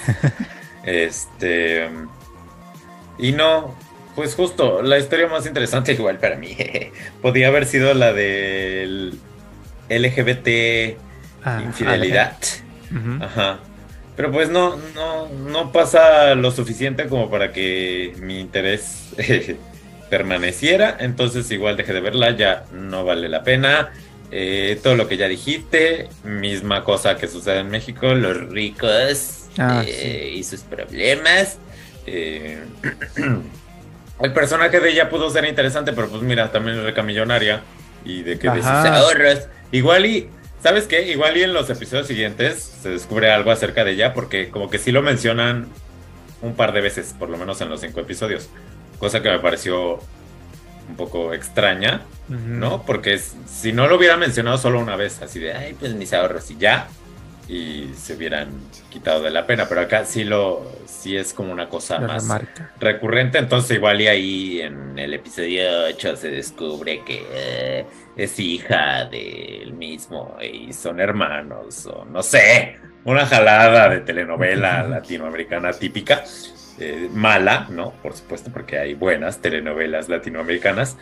Y no, pues justo, la historia más interesante igual para mí, podía haber sido la del LGBT infidelidad. Uh-huh. Ajá. Pero pues no pasa lo suficiente como para que mi interés permaneciera, entonces igual dejé de verla, ya no vale la pena. Todo lo que ya dijiste, misma cosa que sucede en México, los ricos Sí. y sus problemas. El personaje de ella pudo ser interesante, pero pues mira, también es recamillonaria y de que de sus ahorros. Igual y, ¿sabes qué? Igual y en los episodios siguientes se descubre algo acerca de ella, porque como que sí lo mencionan un par de veces, por lo menos en los 5 episodios. Cosa que me pareció un poco extraña, ¿no? Porque si no lo hubiera mencionado solo una vez, así de, ay, pues mis ahorros y ya, y se hubieran quitado de la pena, pero acá sí es como una cosa más recurrente, entonces igual y ahí en el episodio 8 se descubre que es hija del mismo y son hermanos, o no sé, una jalada de telenovela latinoamericana típica. Mala, ¿no? Por supuesto, porque hay buenas telenovelas latinoamericanas.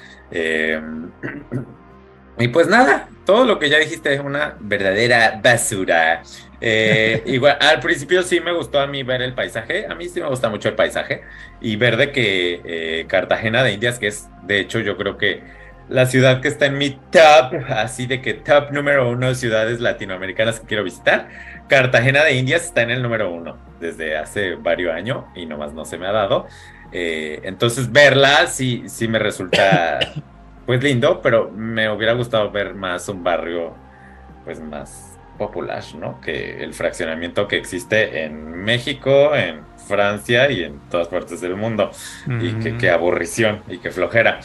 Y pues nada, todo lo que ya dijiste es una verdadera basura. Igual, al principio sí me gustó a mí ver el paisaje. A mí sí me gusta mucho el paisaje. Y ver de que Cartagena de Indias, que es, de hecho, yo creo que la ciudad que está en mi top, así de que top número 1 de ciudades latinoamericanas que quiero visitar. Cartagena de Indias está en el número 1 desde hace varios años y nomás no se me ha dado. Entonces verla sí me resulta pues lindo, pero me hubiera gustado ver más un barrio pues más popular, ¿no? Que el fraccionamiento que existe en México, en Francia y en todas partes del mundo. Y qué aburrición y qué flojera.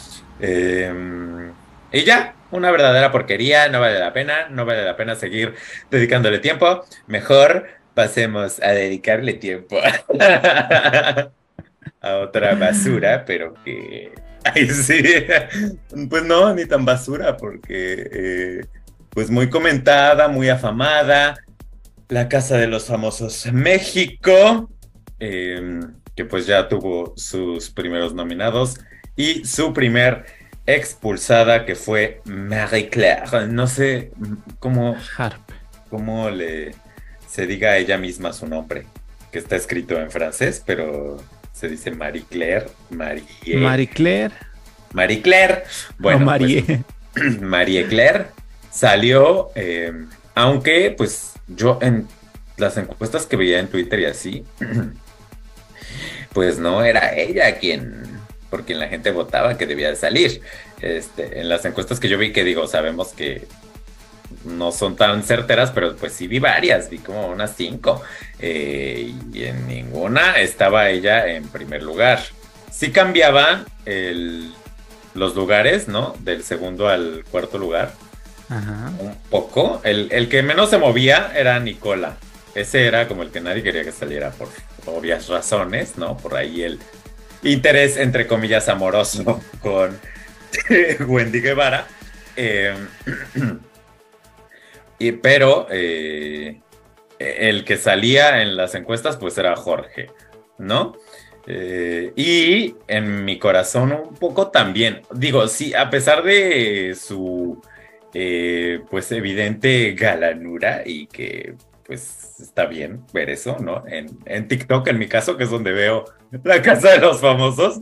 Y ya, una verdadera porquería, no vale la pena seguir dedicándole tiempo. Mejor pasemos a dedicarle tiempo a otra basura, pero que... Ay, sí, pues no, ni tan basura, porque pues muy comentada, muy afamada, La Casa de los Famosos México, que pues ya tuvo sus primeros nominados y su primer expulsada, que fue Marie Claire. No sé cómo se diga a ella misma su nombre, que está escrito en francés, pero se dice Marie Claire, Marie Claire. Bueno, Marie. Pues, Marie Claire salió, aunque pues yo en las encuestas que veía en Twitter y así, pues no era ella por quien la gente votaba que debía de salir. En las encuestas que yo vi, que digo, sabemos que no son tan certeras, pero pues sí vi varias, vi como unas 5, y en ninguna estaba ella en primer lugar. Sí cambiaban los lugares, ¿no? Del segundo al cuarto lugar. Ajá. Un poco. El que menos se movía era Nicola. Ese era como el que nadie quería que saliera por obvias razones, ¿no? Por ahí el interés, entre comillas, amoroso con Wendy Guevara. Pero el que salía en las encuestas pues era Jorge, ¿no? Y en mi corazón un poco también. Digo, sí, a pesar de su pues evidente galanura, y que pues está bien ver eso, ¿no? En TikTok, en mi caso, que es donde veo La Casa de los Famosos,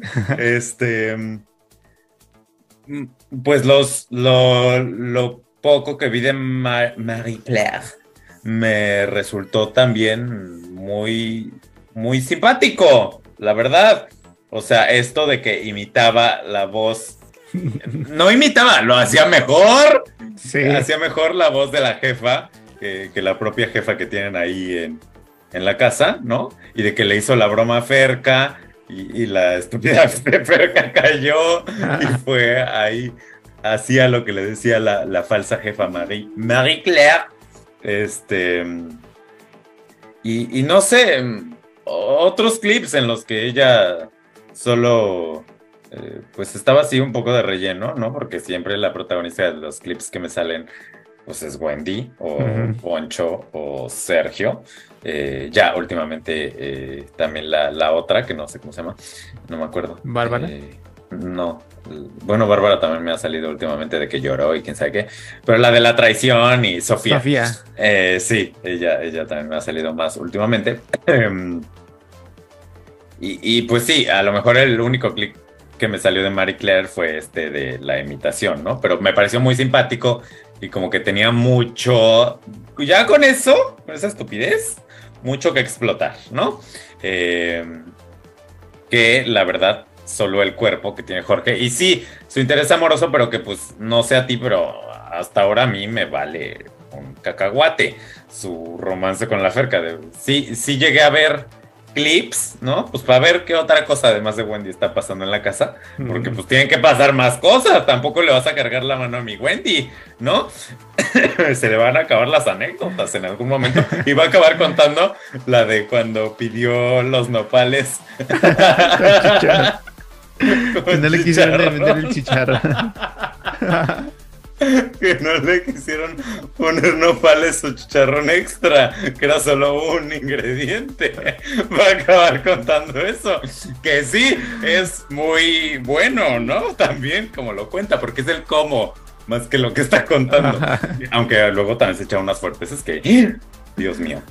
pues lo poco que vi de Marie Claire me resultó también muy, muy simpático, la verdad. O sea, esto de que imitaba la voz, no imitaba, lo hacía mejor. Sí. Hacía mejor la voz de la jefa que la propia jefa que tienen ahí en la casa, ¿no? Y de que le hizo la broma a Ferca y la estúpida Ferca cayó y fue ahí hacía lo que le decía la falsa jefa Marie Claire. Y no sé, otros clips en los que ella solo pues estaba así un poco de relleno, ¿no? Porque siempre la protagonista de los clips que me salen pues es Wendy o Poncho o Sergio. Ya últimamente también la otra, que no sé cómo se llama, no me acuerdo. ¿Bárbara? No. Bueno, Bárbara también me ha salido últimamente de que lloró y quién sabe qué. Pero la de la traición y Sofía. Sí, ella también me ha salido más últimamente. Y pues sí, a lo mejor el único clip que me salió de Marie Claire fue de la imitación, ¿no? Pero me pareció muy simpático y como que tenía mucho, ya con eso, con esa estupidez, mucho que explotar, ¿no? Que la verdad, solo el cuerpo que tiene Jorge. Y sí, su interés amoroso, pero que pues no sé a ti, pero hasta ahora a mí me vale un cacahuate su romance con la Ferca. Sí llegué a ver clips, ¿no? Pues para ver qué otra cosa además de Wendy está pasando en la casa, porque pues tienen que pasar más cosas, tampoco le vas a cargar la mano a mi Wendy, ¿no? Se le van a acabar las anécdotas en algún momento y va a acabar contando la de cuando pidió los nopales. Que no le quisieron meter el chicharrón. Que no le quisieron poner nopales o chicharrón extra, que era solo un ingrediente. Va a acabar contando eso, que sí, es muy bueno, ¿no? También como lo cuenta, porque es el cómo, más que lo que está contando. Aunque luego también se echa unas fuertes, es que, Dios mío,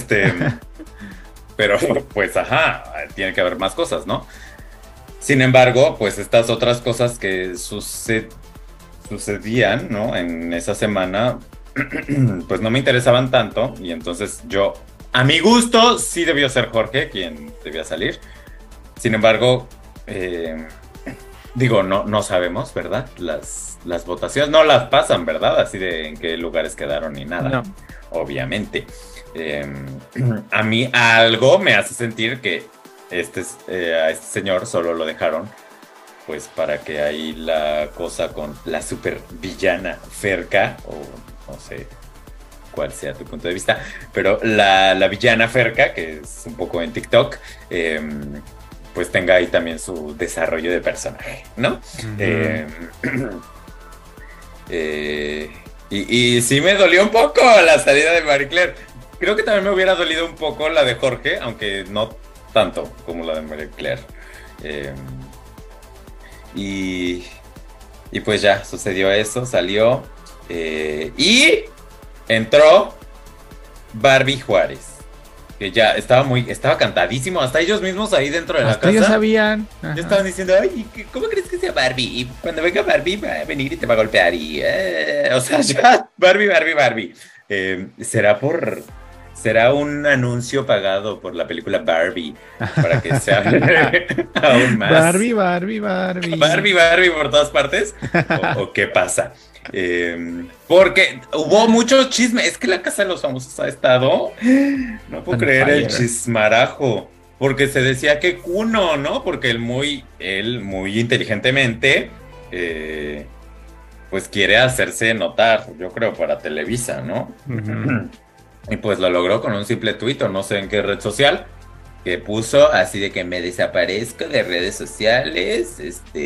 pero pues ajá, tiene que haber más cosas, ¿no? Sin embargo, pues estas otras cosas que sucedían, ¿no? En esa semana, pues no me interesaban tanto, y entonces yo, a mi gusto, sí debió ser Jorge quien debía salir. Sin embargo, digo, no sabemos, ¿verdad? Las votaciones no las pasan, ¿verdad? Así de en qué lugares quedaron ni nada, no. Obviamente. A mí algo me hace sentir que a este señor solo lo dejaron pues para que ahí la cosa con la super villana Ferca, o no sé cuál sea tu punto de vista, pero la villana Ferca, que es un poco en TikTok, pues tenga ahí también su desarrollo de personaje, ¿no? Y sí me dolió un poco la salida de Marie Claire. Creo que también me hubiera dolido un poco la de Jorge, aunque no tanto como la de Marie Claire. Y pues ya sucedió eso, salió y entró Barbie Juárez, que ya estaba cantadísimo, hasta ellos mismos ahí dentro de la casa. Ellos sabían. Ya estaban diciendo, ay, ¿cómo crees que sea Barbie? Y cuando venga Barbie va a venir y te va a golpear o sea, ya, Barbie. ¿Será un anuncio pagado por la película Barbie para que se hable aún más? Barbie. Barbie por todas partes. ¿O qué pasa? Porque hubo mucho chisme. Es que la Casa de los Famosos ha estado... No puedo creer el chismarajo. Porque se decía que Kuno, ¿no? Porque él muy inteligentemente... pues quiere hacerse notar, yo creo, para Televisa, ¿no? Y pues lo logró con un simple tuit, o no sé en qué red social, que puso así de que me desaparezco de redes sociales,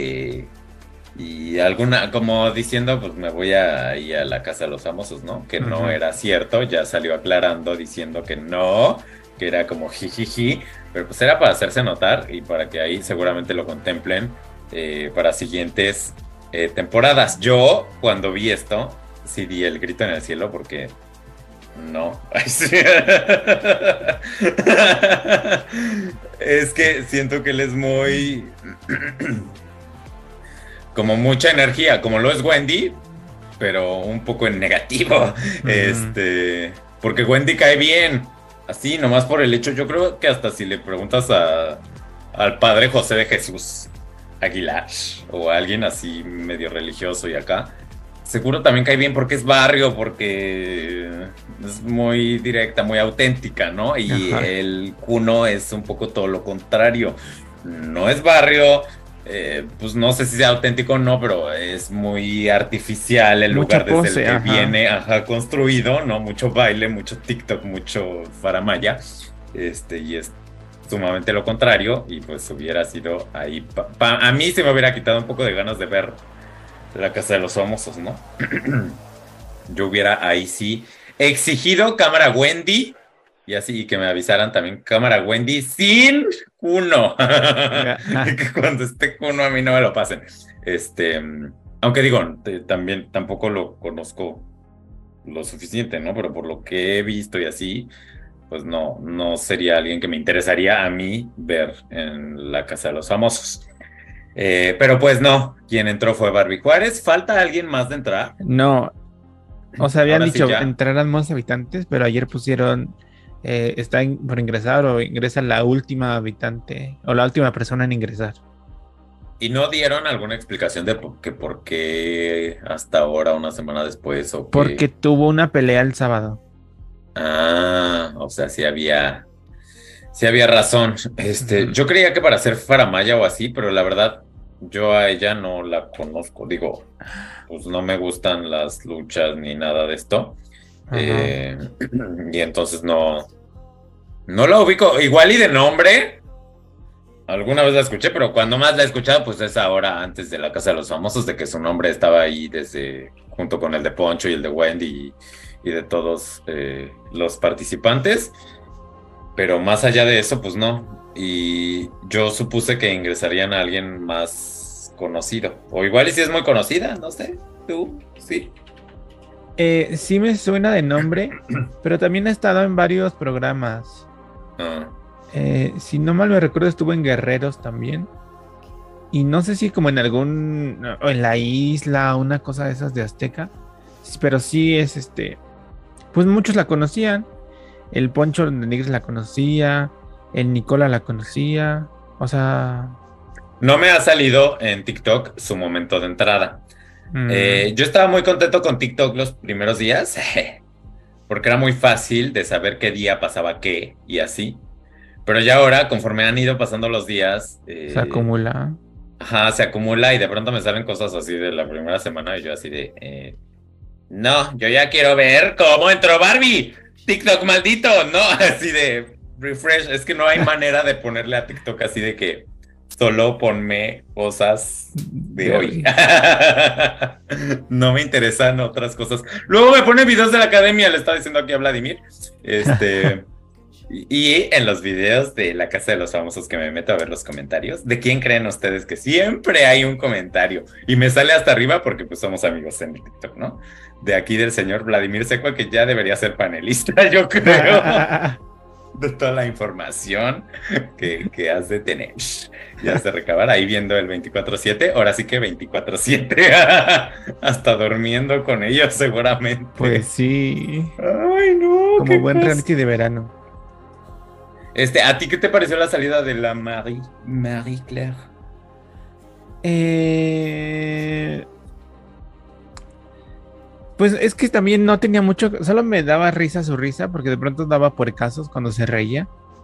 y alguna, como diciendo, pues me voy ahí a la Casa de los Famosos, ¿no? Que no era cierto, ya salió aclarando diciendo que no, que era como jijiji, pero pues era para hacerse notar y para que ahí seguramente lo contemplen para siguientes temporadas. Yo, cuando vi esto, sí di el grito en el cielo porque... No. Es que siento que él es muy... como mucha energía, como lo es Wendy, pero un poco en negativo. Porque Wendy cae bien. Así, nomás por el hecho, yo creo que hasta si le preguntas al padre José de Jesús Aguilar, o a alguien así medio religioso y acá, seguro también cae bien porque es barrio, porque es muy directa, muy auténtica, ¿no? Y el Kuno es un poco todo lo contrario. No es barrio, pues no sé si sea auténtico o no, pero es muy artificial el Mucha lugar desde pose, el que ajá. viene, ajá, construido, ¿no? Mucho baile, mucho TikTok, mucho faramaya, y es sumamente lo contrario, y pues hubiera sido ahí, a mí se me hubiera quitado un poco de ganas de ver La Casa de los Famosos, ¿no? Yo hubiera ahí sí exigido cámara Wendy y así, y que me avisaran también cámara Wendy sin Kuno. Y que cuando esté Kuno a mí no me lo pasen. Aunque digo, también tampoco lo conozco lo suficiente, ¿no? Pero por lo que he visto y así, pues no sería alguien que me interesaría a mí ver en La Casa de los Famosos. Pero pues no, quien entró fue Barbie Juárez. ¿Falta alguien más de entrar? No, o sea, habían Ahora sí dicho ya. entrarán más habitantes, pero ayer pusieron está por ingresar o ingresa la última habitante o la última persona en ingresar. ¿Y no dieron alguna explicación de por qué hasta ahora, una semana después, o Porque qué? tuvo una pelea el sábado. Ah, o sea, sí había razón. Ujú. Yo creía que para ser faramaya o así, pero la verdad, yo a ella no la conozco. Digo, pues no me gustan las luchas ni nada de esto. Ajá. Eh, y entonces no la ubico. Igual y de nombre. Alguna vez la escuché, pero cuando más la he escuchado, pues es ahora antes de La Casa de los Famosos, de que su nombre estaba ahí desde, junto con el de Poncho y el de Wendy y de todos los participantes. Pero más allá de eso, pues no. Y yo supuse que ingresarían a alguien más conocido. O igual y si es muy conocida, no sé. Tú, sí. Sí me suena de nombre, pero también ha estado en varios programas. Ah. Si no mal me recuerdo, estuvo en Guerreros también. Y no sé si como en algún, o en la isla, una cosa de esas de Azteca. Pero sí es pues muchos la conocían. El Poncho de Nigris la conocía, el Nicola la conocía. O sea, No me ha salido en TikTok su momento de entrada. mm, Yo estaba muy contento con TikTok los primeros días, porque era muy fácil de saber qué día pasaba qué y así. Pero ya ahora, conforme han ido pasando los días, se acumula. ajá, se acumula y de pronto me salen cosas así de la primera semana y yo así de, no, yo ya quiero ver cómo entró Barbie. TikTok maldito, ¿no? Así de refresh. Es que no hay manera de ponerle a TikTok así de que solo ponme cosas de De hoy. hoy. No me interesan otras cosas. Luego me pone videos de la academia, le estaba diciendo aquí a Vladimir. Y en los videos de La Casa de los Famosos que me meto a ver los comentarios, ¿de quién creen ustedes que siempre hay un comentario? Y me sale hasta arriba porque pues somos amigos en el TikTok, ¿no? De aquí del señor Vladimir Secua, que ya debería ser panelista, yo creo, de toda la información que has de tener y has de recabar ahí viendo el 24/7, ahora sí que 24/7, hasta durmiendo con ellos Pues seguramente. sí, Ay, no, como qué buen cosa. reality de verano. ¿A ti qué te pareció la salida de la Marie Claire? Eh, pues es que también no tenía mucho, solo me daba risa su risa, porque de pronto daba puercazos cuando se reía.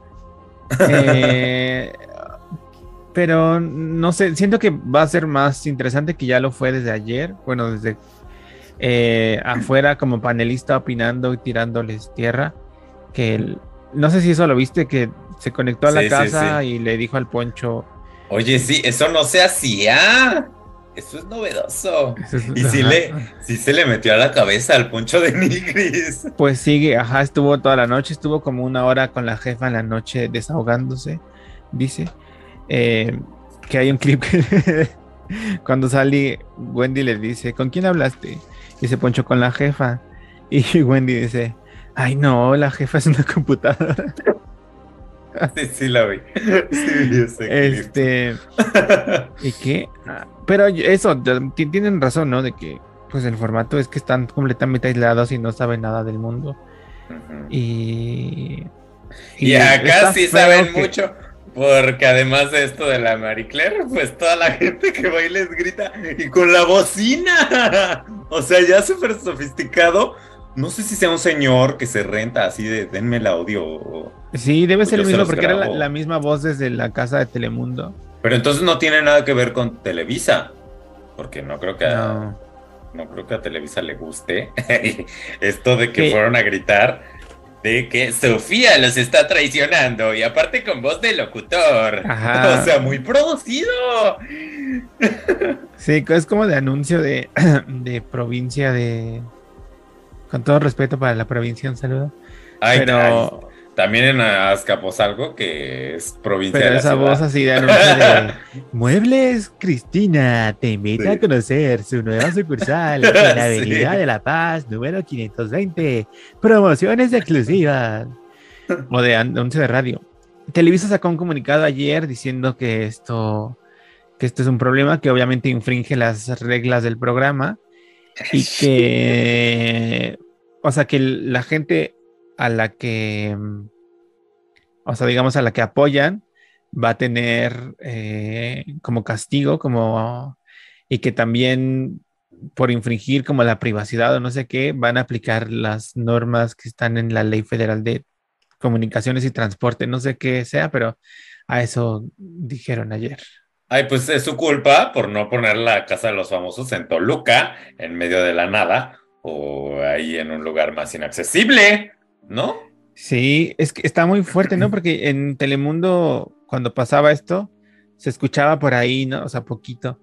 Eh, pero no sé, siento que va a ser más interesante que ya lo fue desde ayer. Bueno, desde afuera como panelista opinando y tirándoles tierra. No sé si eso lo viste, que se conectó a la Sí, sí, casa sí. y le dijo al Poncho. Oye, sí, eso no se hacía. Eso es novedoso. Y Ajá. sí se le metió a la cabeza al Poncho de Nigris. Pues sigue, ajá, estuvo toda la noche, estuvo como una hora con la jefa en la noche desahogándose, dice. Eh, que hay un clip que cuando sale, Wendy le dice, ¿con quién hablaste? Dice Poncho, con la jefa. Y Wendy dice, ay no, la jefa es una computadora. Sí, sí la vi. Sí vi ese clip. ¿Y qué? Pero eso, tienen razón, ¿no? De que pues el formato es que están completamente aislados y no saben nada del mundo. Ujú. Y, Y y acá está sí feo saben que, mucho, porque además de esto de la Marie Claire, pues toda la gente que va y les grita y con la bocina. O sea, ya súper sofisticado. No sé si sea un señor que se renta así de denme el audio sí, debe o ser yo el se mismo los porque era la grabo. misma voz desde la casa de Telemundo. Pero entonces no tiene nada que ver con Televisa, porque no creo que No. no creo que a Televisa le guste esto de que ¿Qué? fueron a gritar de que Sofía los está traicionando y aparte con voz de locutor. O Ajá. sea, muy producido. Sí, es como de anuncio de, de provincia de... Con todo respeto para la provincia, un saludo. Ay, Pero, también en Azcapotzalco, que es provincia de pero la esa voz ciudad. así de anuncio de Muebles Cristina te invita a Sí. conocer su nueva sucursal en la Avenida Sí. de la Paz, número 520. Promociones exclusivas. O de anuncio de radio. Televisa sacó un comunicado ayer diciendo que esto es un problema que obviamente infringe las reglas del programa y que, o sea, que la gente a la que, o sea, digamos a la que apoyan va a tener como castigo, como, y que también por infringir como la privacidad o no sé qué, van a aplicar las normas que están en la Ley Federal de Comunicaciones y Transporte, no sé qué sea, pero a eso dijeron ayer. Ay, pues es su culpa por no poner la Casa de los Famosos en Toluca, en medio de la nada, o ahí en un lugar más inaccesible, ¿no? Sí, es que está muy fuerte, ¿no? Porque en Telemundo, cuando pasaba esto, se escuchaba por ahí, ¿no? O sea, poquito.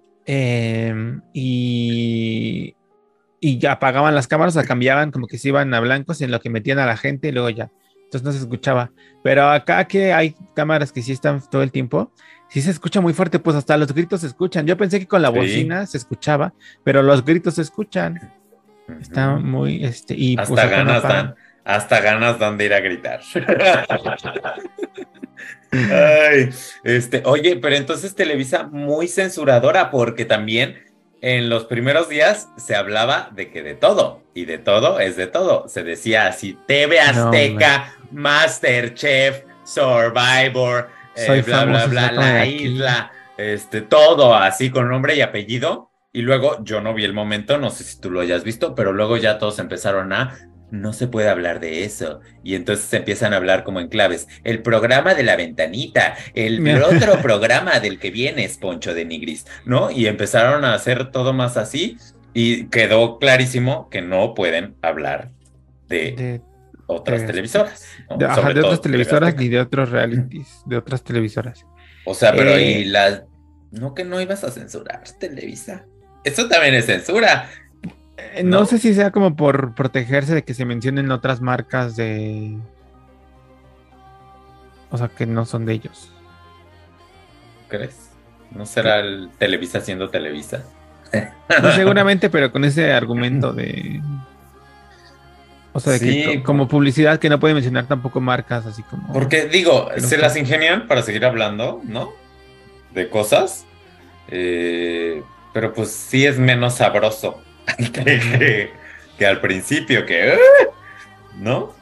Y, y ya apagaban las cámaras, o sea, cambiaban, como que se iban a blancos en lo que metían a la gente y luego ya. Entonces no se escuchaba. Pero acá que hay cámaras que sí están todo el tiempo, sí se escucha muy fuerte, pues hasta los gritos se escuchan. Yo pensé que con la Sí. bocina se escuchaba, pero los gritos se escuchan. Está Ujú. muy, y pues acá no apagan. Hasta ganas dan de ir a gritar. Ay, oye, pero entonces Televisa muy censuradora porque también en los primeros días se hablaba de que de todo y de todo es de todo. Se decía así, TV No, hombre. Azteca, MasterChef, Survivor, Soy bla, bla, famoso, bla, sácame de La aquí. Isla, todo así con nombre y apellido. Y luego yo no vi el momento, no sé si tú lo hayas visto, pero luego ya todos empezaron a, no se puede hablar de eso. Y entonces empiezan a hablar como en claves. El programa de la ventanita, el otro programa del que vienes, Poncho de Nigris, ¿no? Y empezaron a hacer todo más así y quedó clarísimo que no pueden hablar de De otras TV Azteca. televisoras, ¿no? Ajá, Sobre de otras todo TV televisoras ni Azteca. de otros realities, de otras televisoras. O sea, pero y Eh, las... No que no ibas a censurar Televisa. Eso también es censura, no sé ¿no? si sea como por protegerse de que se mencionen otras marcas de, o sea, que no son de ellos. ¿Crees? ¿No será el Televisa siendo Televisa? Pues seguramente, pero con ese argumento de, o sea, de que Sí, como publicidad que no puede mencionar tampoco marcas, así como porque digo, que no se las son. ingenian para seguir hablando, ¿no? De cosas, eh, pero pues sí es menos sabroso que, Ujú. que- que al principio, que, ¿no?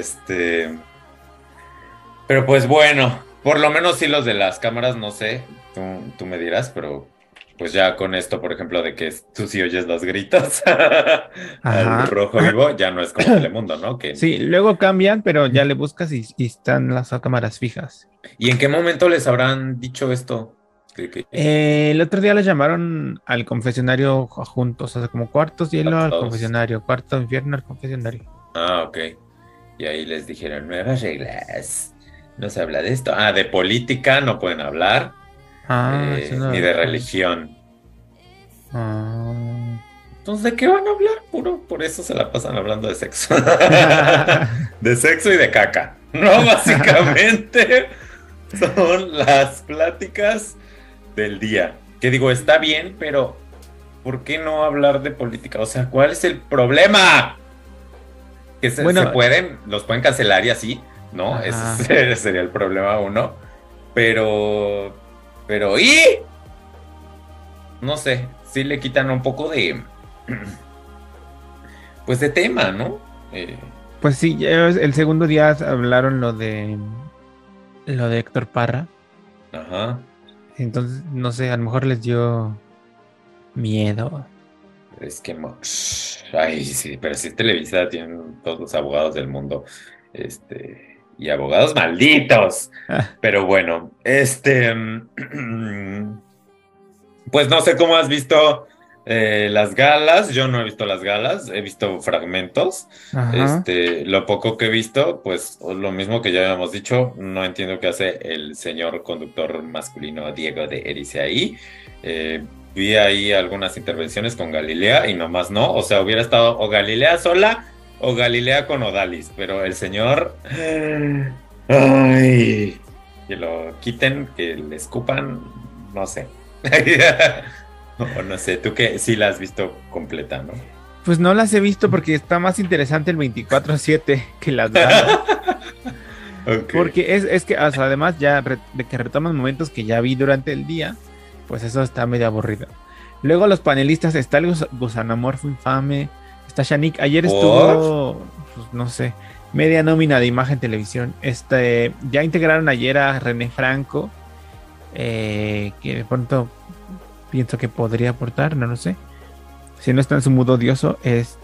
Pero pues bueno, por lo menos sí los de las cámaras, no sé, tú me dirás, pero pues ya con esto, por ejemplo, de que tú sí oyes los gritos al Ajá. rojo vivo, ya no es como Telemundo, ¿no? Sí, luego cambian, pero ya le buscas y están las cámaras fijas. ¿Y en qué momento les habrán dicho esto? El otro día los llamaron al confesionario juntos, o sea, como cuartos A hielo al todos. confesionario, cuarto infierno al confesionario. Ah, ok. Y ahí les dijeron nuevas reglas. No se habla de esto. Ah, de política no pueden hablar, Ah, eso no ni lo de recuerdo. religión. Ah. Entonces, ¿de qué van a hablar? Puro, por eso se la pasan hablando de sexo. De sexo y de caca. No, básicamente son las pláticas del día. Que digo, está bien, pero ¿por qué no hablar de política? O sea, ¿cuál es el problema? Que se Bueno, pueden, los pueden cancelar y así, ¿no? Ese ajá. sería el problema uno. Pero, ¿y? No sé, sí le quitan un poco de, pues de tema, ¿no? Eh, Pues sí, el segundo día hablaron lo de Héctor Parra. ajá. Entonces, no sé, a lo mejor les dio miedo. Es que, ay, sí, pero si es Televisa, tienen todos los abogados del mundo. y abogados malditos. Pero bueno, pues no sé cómo has visto las galas. Yo no he visto las galas, he visto fragmentos. Ajá. Lo poco que he visto, pues lo mismo que ya habíamos dicho, no entiendo qué hace el señor conductor masculino Diego de Ericeayí. Vi ahí algunas intervenciones con Galilea y nomás no, o sea, hubiera estado o Galilea sola o Galilea con Odalis, pero el señor, ay, que lo quiten, que le escupan, no sé. O no sé, tú que sí la has visto completa, ¿no? Pues no las he visto porque está más interesante el 24/7 que las galas. Okay. Porque es que, o sea, además ya de que retoman momentos que ya vi durante el día, pues eso está medio aburrido. Luego los panelistas, está el gusanomorfo infame, está Shanique, ayer estuvo, pues, no sé, media nómina de Imagen Televisión. Ya integraron ayer a René Franco, que de pronto pienso que podría aportar, no lo sé. Si no está en su mood odioso,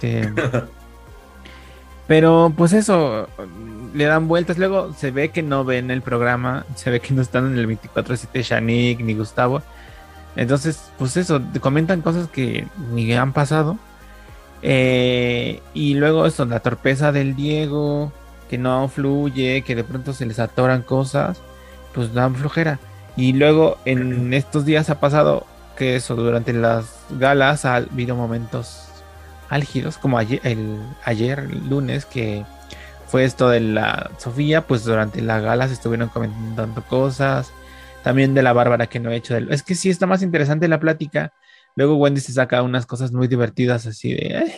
pero pues eso, le dan vueltas. Luego se ve que no ven el programa, se ve que no están en el 24/7 Shanique ni Gustavo. Entonces, pues eso, comentan cosas que ni han pasado. Y luego eso, la torpeza del Diego, que no fluye, que de pronto se les atoran cosas, pues dan flojera. Y luego en estos días ha pasado que eso, durante las galas ha habido momentos álgidos, como ayer lunes, que fue esto de la Sofía, pues durante la gala se estuvieron comentando cosas, también de la Bárbara que no he hecho, es que sí está más interesante la plática. Luego Wendy se saca unas cosas muy divertidas así de,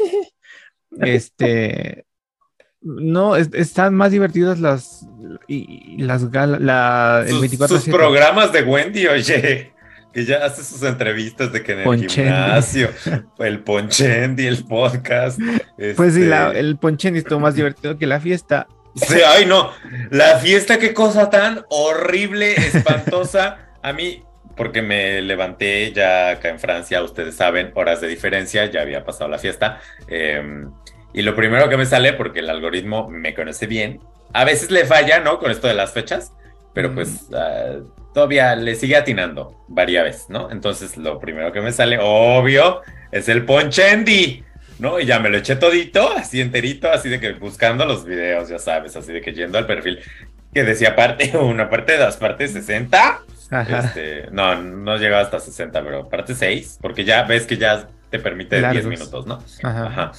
no, están más divertidas las galas, el 24/7. Sus programas de Wendy, oye, que ya hace sus entrevistas de que en el gimnasio, el Ponchendi, el podcast. Pues sí, el Ponchendi estuvo más divertido que la fiesta. Sí, ay no, la fiesta, qué cosa tan horrible, espantosa. A mí, porque me levanté ya acá en Francia, ustedes saben, horas de diferencia, ya había pasado la fiesta. Y lo primero que me sale, porque el algoritmo me conoce bien, a veces le falla, ¿no? Con esto de las fechas, pero pues todavía le sigue atinando varias veces, ¿no? Entonces lo primero que me sale, obvio, es el Ponchendi, ¿no? Y ya me lo eché todito, así enterito, así de que buscando los videos, ya sabes, así de que yendo al perfil que decía parte 1, parte 2, parte 60. No llegaba hasta 60, pero parte 6, porque ya ves que ya te permite 10 minutos, ¿no? Ajá.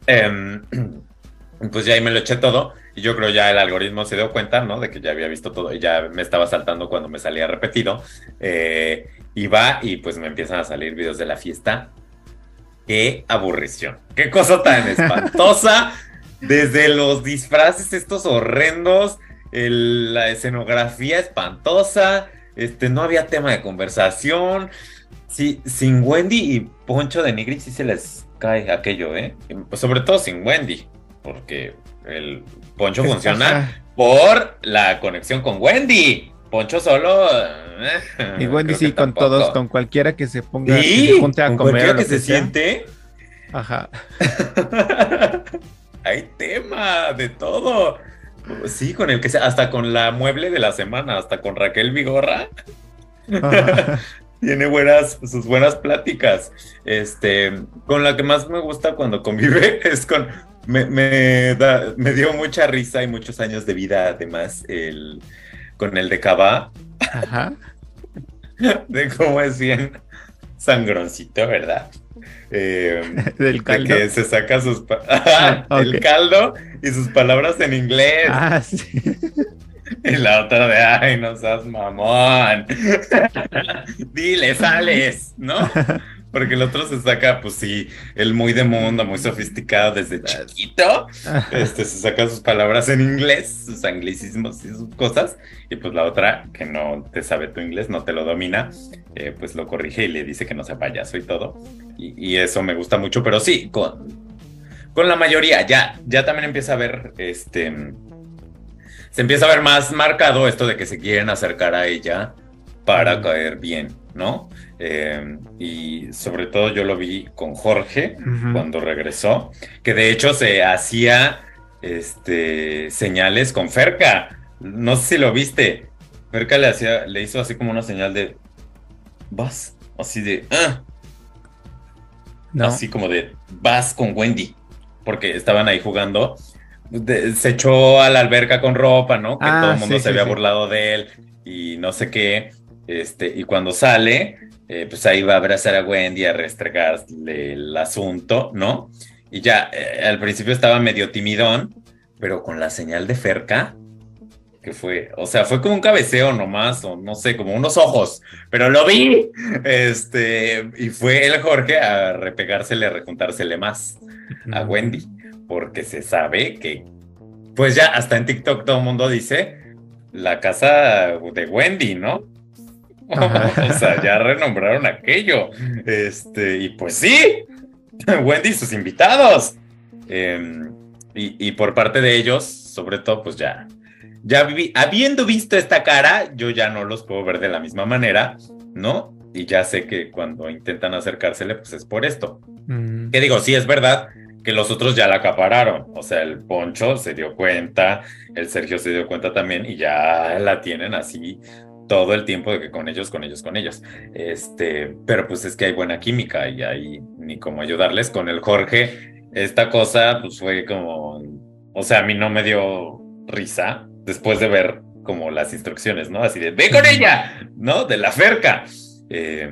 Pues ya ahí me lo eché todo y yo creo ya el algoritmo se dio cuenta, ¿no? De que ya había visto todo y ya me estaba saltando cuando me salía repetido. Y va y pues me empiezan a salir videos de la fiesta. ¡Qué aburrición! ¡Qué cosa tan espantosa! Desde los disfraces estos horrendos, la escenografía espantosa, no había tema de conversación. Sí, sin Wendy y Poncho de Nigris sí se les cae aquello, sobre todo sin Wendy, porque el Poncho funciona por la conexión con Wendy. Poncho solo. Y Wendy sí, con todos, con cualquiera que se ponga, ¿sí? Que se junte a comer. Cualquiera que se siente. Ajá. Hay tema de todo. Sí, con el que sea, hasta con la mueble de la semana, hasta con Raquel Vigorra. Tiene sus buenas pláticas. Con la que más me gusta cuando convive es con. Me dio mucha risa y muchos años de vida, además, con el de Cabá. Ajá. De cómo es bien sangroncito, ¿verdad? Del caldo. De que se saca el caldo y sus palabras en inglés. Sí. Y la otra de, ay, no seas mamón. Dile, sales, ¿no? Porque el otro se saca, pues sí, el muy de mundo, muy sofisticado desde chiquito. Se saca sus palabras en inglés, sus anglicismos y sus cosas. Y pues la otra, que no te sabe tu inglés, no te lo domina, pues lo corrige y le dice que no sea payaso y todo. Y eso me gusta mucho, pero sí, con la mayoría, ya también empieza a ver, se empieza a ver más marcado esto de que se quieren acercar a ella para caer bien, ¿no? Y sobre todo yo lo vi con Jorge cuando regresó, que de hecho se hacía señales con Ferca, No sé si lo viste. Ferca le hizo así como una señal de vas, así de No. así como de vas con Wendy, porque estaban ahí jugando. Se echó a la alberca con ropa, ¿no? Que todo Ah, el mundo sí, se sí, había sí. burlado de él y no sé qué. Y cuando sale, pues ahí va a abrazar a Wendy, a restregarle el asunto, ¿no? Y ya, al principio estaba medio timidón, pero con la señal de Ferca, que fue, o sea, fue como un cabeceo nomás, o no sé, como unos ojos, pero lo vi. Y fue el Jorge a repegársele, a rejuntársele más a Wendy, Mm. porque se sabe que, pues ya hasta en TikTok todo el mundo dice la casa de Wendy, ¿no? O sea, ya Ajá. renombraron aquello. Y pues sí, Wendy y sus invitados. Y por parte de ellos, sobre todo, pues habiendo visto esta cara, yo ya no los puedo ver de la misma manera, ¿no? Y ya sé que cuando intentan acercársele, pues es por esto. Mm. Que digo, sí es verdad que los otros ya la acapararon. O sea, el Poncho se dio cuenta, el Sergio se dio cuenta también y ya la tienen así todo el tiempo de que con ellos, con ellos, con ellos. Pero pues es que hay buena química y hay ni cómo ayudarles. Con el Jorge, esta cosa pues fue como, o sea, a mí no me dio risa después de ver como las instrucciones, ¿no? Así de, ve con Mm. ella, ¿no? De la Ferca. Eh,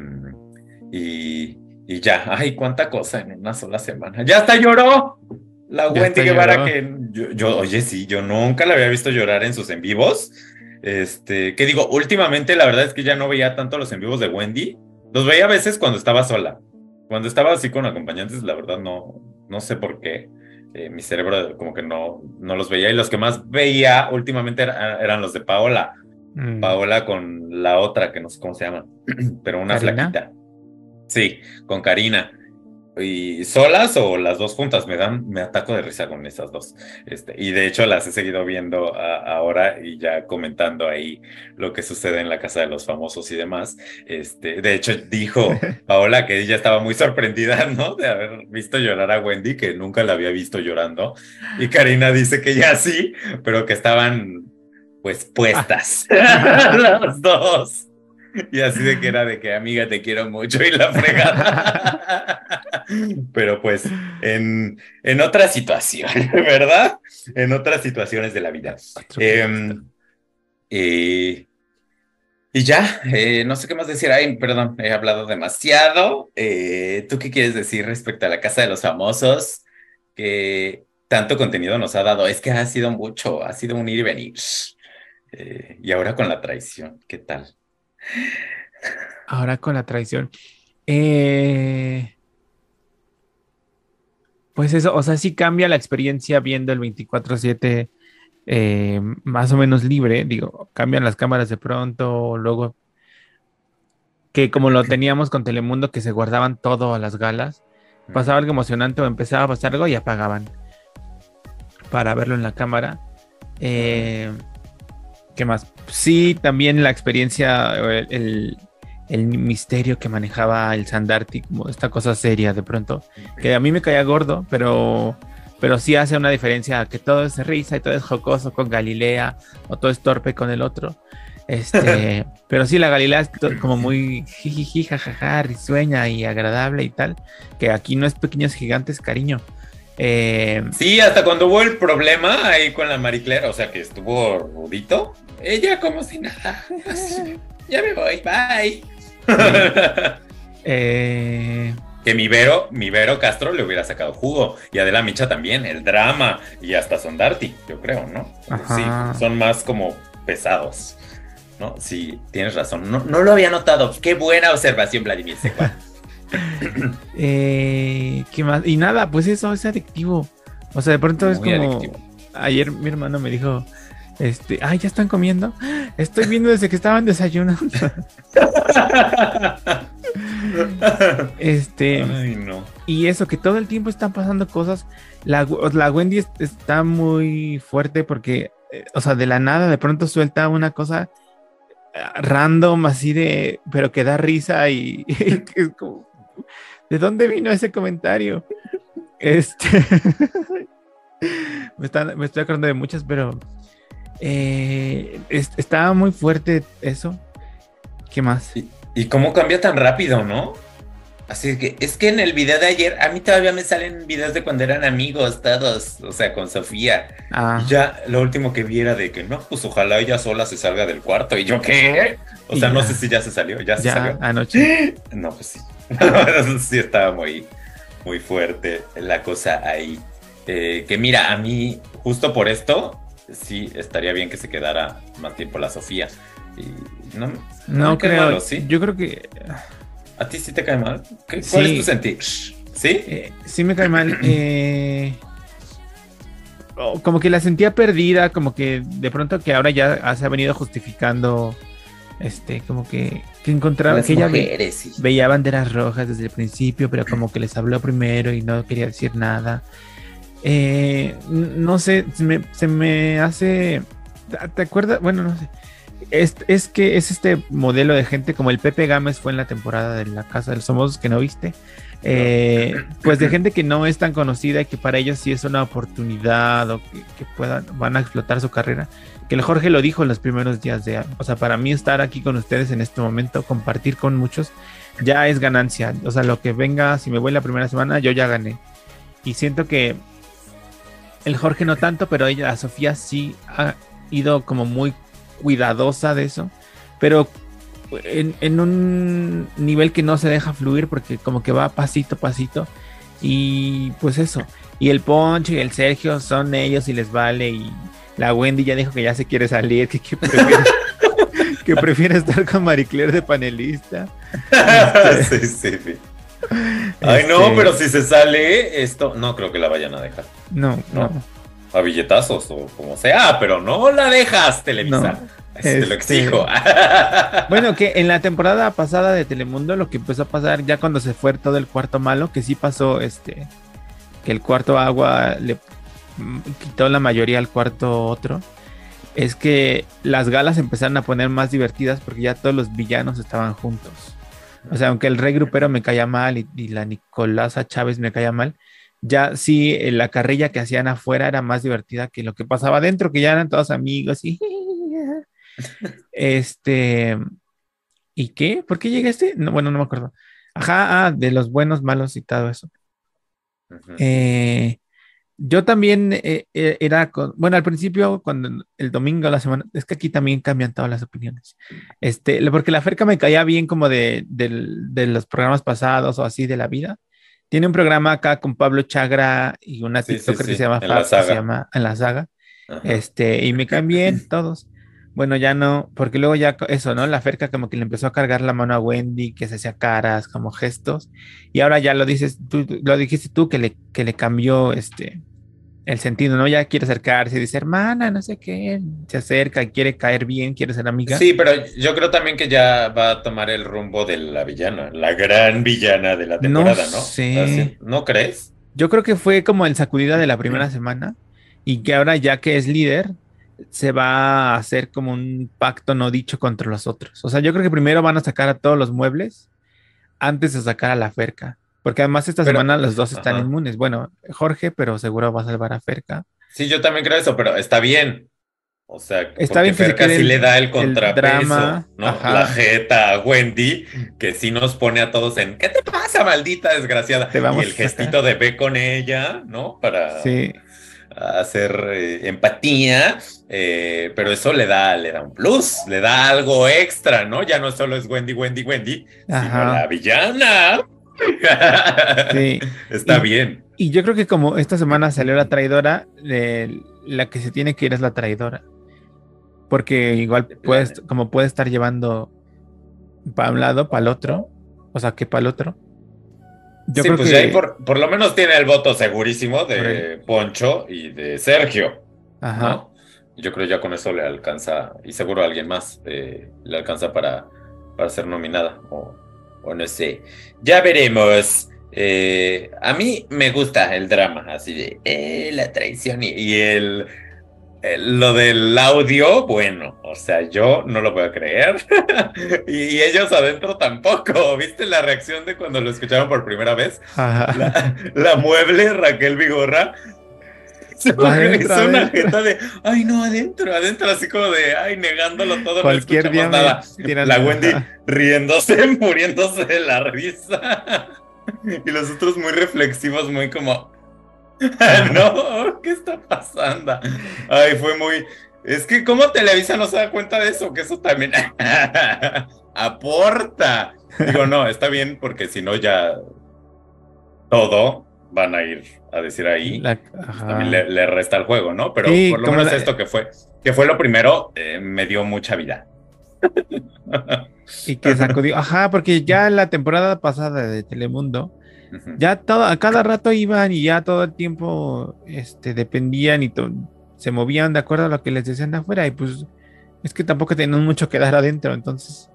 y ya, ay, cuánta cosa en una sola semana. ¡Ya hasta lloró! La Ya Wendy está Guevara, lloró. que oye, sí, yo nunca la había visto llorar en sus en vivos. Que digo, últimamente la verdad es que ya no veía tanto los en vivos de Wendy. Los veía a veces cuando estaba sola. Cuando estaba así con acompañantes, la verdad no sé por qué. Mi cerebro como que no los veía. Y los que más veía últimamente eran los de Paola. Mm. Paola con la otra, que no sé cómo se llama, pero una Karina. flaquita. Sí, con Karina. Y solas o las dos juntas, me ataco de risa con esas dos. Y de hecho las he seguido viendo ahora y ya comentando ahí lo que sucede en la casa de los famosos y demás. De hecho dijo Paola que ella estaba muy sorprendida, ¿no? De haber visto llorar a Wendy, que nunca la había visto llorando. Y Karina dice que ya sí, pero que estaban pues Ah. puestas las dos. Y así de que era de que amiga te quiero mucho y la fregada. Pero pues en otra situación, ¿verdad? En otras situaciones de la vida. Otro pretexto. Eh, eh, y ya, no sé qué más decir. Ay, perdón, he hablado demasiado. ¿Tú qué quieres decir respecto a la Casa de los Famosos? Que tanto contenido nos ha dado. Es que ha sido mucho, ha sido un ir y venir. Y ahora con la traición, ¿qué tal? Ahora con la traición. Eh, pues eso, o sea, sí cambia la experiencia viendo el 24/7 más o menos libre. Digo, cambian las cámaras de pronto, luego que como lo teníamos con Telemundo, que se guardaban todo a las galas, pasaba algo emocionante o empezaba a pasar algo y apagaban para verlo en la cámara. Eh, ¿Qué más? Sí, también la experiencia, el misterio que manejaba el Sandarti, como esta cosa seria de pronto, que a mí me caía gordo, pero sí hace una diferencia que todo es risa y todo es jocoso con Galilea o todo es torpe con el otro. Pero sí, la Galilea es como muy jijiji, jajaja, risueña y agradable y tal, que aquí no es pequeños gigantes, cariño. Eh, Sí, hasta cuando hubo el problema ahí con la Marie Claire, o sea que estuvo rudito, ella como si nada, así, ya me voy, bye. sí. Eh, Que mi Vero Castro le hubiera sacado jugo, y Adela Micha también, el drama, y hasta Sondarti, yo creo, ¿no? Sí, ajá. son más como pesados, ¿no? Sí, tienes razón, no lo había notado, qué buena observación, Vladimir Secua. ¿Qué más? Y nada, pues eso es adictivo. O sea, de pronto es Muy como. adictivo. Ayer mi hermano me dijo, ay, ¿ya están comiendo? Estoy viendo desde que estaban desayunando. Ay, no. Y eso, que todo el tiempo están pasando cosas. La Wendy está muy fuerte porque, o sea, de la nada de pronto suelta una cosa random así de, pero que da risa y, y que es como, ¿de dónde vino ese comentario? Este, me estoy acordando de muchas, pero Estaba muy fuerte eso. ¿Qué más? ¿Y cómo cambia tan rápido, no? Así que es que en el video de ayer, a mí todavía me salen videos de cuando eran amigos todos, o sea, con Sofía. Y ya lo último que vi era de que no, pues ojalá ella sola se salga del cuarto. ¿Y yo qué? O sea, no sé si ya se salió, ya se salió. Anoche. No, pues sí. Sí estaba muy, muy fuerte la cosa ahí. Que mira, a mí, justo por esto, sí estaría bien que se quedara más tiempo la Sofía. Y no creo, malo, ¿sí? Yo creo que... ¿A ti sí te cae mal? ¿Cuál sí, es tu sentir? ¿Sí? Sí me cae mal. Como que la sentía perdida, como que de pronto que ahora ya se ha venido justificando, como que encontraba las que mujeres, ella veía banderas rojas desde el principio, pero como que les habló primero y no quería decir nada. No sé, se me hace... ¿Te acuerdas? Bueno, no sé. Es que es este modelo de gente como el Pepe Gámez fue en la temporada de La Casa de los Famosos que no viste, pues de gente que no es tan conocida y que para ellos sí es una oportunidad o que van a explotar su carrera, que el Jorge lo dijo en los primeros días o sea, para mí estar aquí con ustedes en este momento, compartir con muchos, ya es ganancia, o sea, lo que venga, si me voy la primera semana, yo ya gané, y siento que el Jorge no tanto, pero ella, Sofía sí ha ido como muy cuidadosa de eso, pero en un nivel que no se deja fluir porque como que va pasito a pasito y pues eso, y el Poncho y el Sergio son ellos y les vale, y la Wendy ya dijo que ya se quiere salir, que prefiere, que prefiere estar con Marie Claire de panelista. Sí. Ay, no, pero si se sale esto, no creo que la vayan a dejar. No. A billetazos o como sea, pero no la dejas, Televisa. No, te lo exijo. Bueno, que en la temporada pasada de Telemundo lo que empezó a pasar ya cuando se fue todo el cuarto malo, que sí pasó que el cuarto agua le quitó la mayoría al cuarto otro, es que las galas empezaron a poner más divertidas porque ya todos los villanos estaban juntos. O sea, aunque el Rey Grupero me caía mal y la Nicolasa Chávez me caía mal, ya sí, la carrilla que hacían afuera era más divertida que lo que pasaba adentro, que ya eran todos amigos y... ¿Y qué? ¿Por qué llega No, bueno, no me acuerdo. Ajá, de los buenos, malos y todo eso. Uh-huh. Yo también era bueno, al principio, cuando el domingo, la semana, es que aquí también cambian todas las opiniones. Porque la Ferca me caía bien como de los programas pasados o así de la vida. Tiene un programa acá con Pablo Chagra y una TikToker que se llama Fab, que se llama En la Saga. Y me caen bien todos. Bueno, ya no, porque luego ya eso, ¿no? La Ferca como que le empezó a cargar la mano a Wendy, que se hacía caras, como gestos, y ahora ya lo dijiste tú que le cambió el sentido, ¿no? Ya quiere acercarse y dice, hermana, no sé qué, se acerca y quiere caer bien, quiere ser amiga. Sí, pero yo creo también que ya va a tomar el rumbo de la villana, la gran villana de la temporada, ¿no? Sé. ¿No crees? Yo creo que fue como el sacudida de la primera semana y que ahora ya que es líder, se va a hacer como un pacto no dicho contra los otros. O sea, yo creo que primero van a sacar a todos los muebles antes de sacar a la Ferca. Porque además esta semana los dos están inmunes. Bueno, Jorge, pero seguro va a salvar a Ferca. Sí, yo también creo eso, pero está bien. O sea, está bien que Ferca sí le da el contrapeso, drama, ¿no? La jeta a Wendy, que sí nos pone a todos en ¿qué te pasa, maldita desgraciada? Y el gestito de ve con ella, ¿no? Para hacer empatía, pero eso le da un plus, le da algo extra, ¿no? Ya no solo es Wendy, sino la villana. Sí. Está bien. Y yo creo que como esta semana salió la traidora, la que se tiene que ir es la traidora. Porque igual puede estar llevando para un lado, para el otro. O sea, que para el otro. Yo creo pues que ahí por lo menos tiene el voto segurísimo de Poncho y de Sergio. Ajá. ¿No? Yo creo que ya con eso le alcanza, y seguro a alguien más le alcanza para ser nominada. O no sé. Ya veremos. A mí me gusta el drama, así de la traición y lo del audio, bueno, o sea, yo no lo puedo creer. y ellos adentro tampoco. ¿Viste la reacción de cuando lo escucharon por primera vez? La mueble Raquel Vigorra. Hizo una jeta de, ay no, adentro, así como de, ay, negándolo todo, cualquier no día nada. tiran... La Wendy riéndose, muriéndose de la risa. Y los otros muy reflexivos, muy como, no, ¿qué está pasando? Ay, fue muy... Es que como Televisa no se da cuenta de eso, que eso también aporta. Digo, no, está bien, porque si no ya todo van a ir a decir ahí. También le resta el juego, ¿no? Pero sí, por lo menos esto que fue lo primero, me dio mucha vida. Y que sacudió, porque ya en la temporada pasada de Telemundo, ya a cada rato iban y ya todo el tiempo dependían y se movían de acuerdo a lo que les decían de afuera, y pues es que tampoco tenían mucho que dar adentro, entonces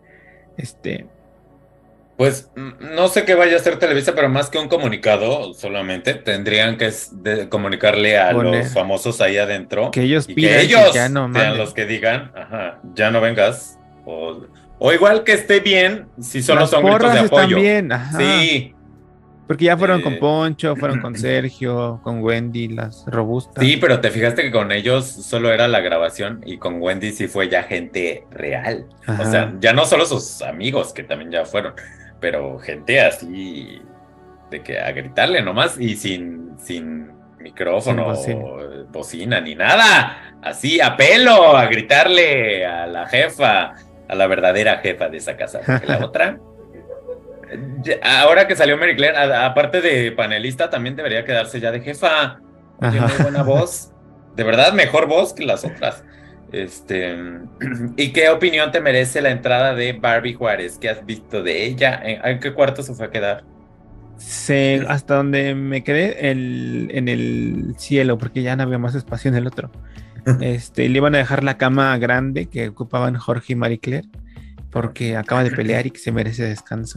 pues no sé qué vaya a hacer Televisa, pero más que un comunicado solamente tendrían que comunicarle a los famosos ahí adentro, que ellos y pidan, que ellos ya no sean los que digan, ya no vengas, o igual que esté bien si solo son gritos de apoyo. Bien. Sí. Porque ya fueron con Poncho, fueron con Sergio, con Wendy, las robustas. Sí, pero te fijaste que con ellos solo era la grabación, y con Wendy sí fue ya gente real. O sea, ya no solo sus amigos, que también ya fueron, pero gente así de que a gritarle nomás y sin micrófono, bocina ni nada. Así a pelo, a gritarle a la jefa, a la verdadera jefa de esa casa. Porque la otra... Ahora que salió Mary Claire, aparte de panelista, también debería quedarse ya de jefa. Tiene muy buena voz. De verdad, mejor voz que las otras. ¿Y qué opinión te merece la entrada de Barbie Juárez? ¿Qué has visto de ella? ¿En qué cuarto se fue a quedar? Hasta donde me quedé en el cielo, porque ya no había más espacio en el otro. Le iban a dejar la cama grande que ocupaban Jorge y Marie Claire, porque acaba de pelear y que se merece descanso.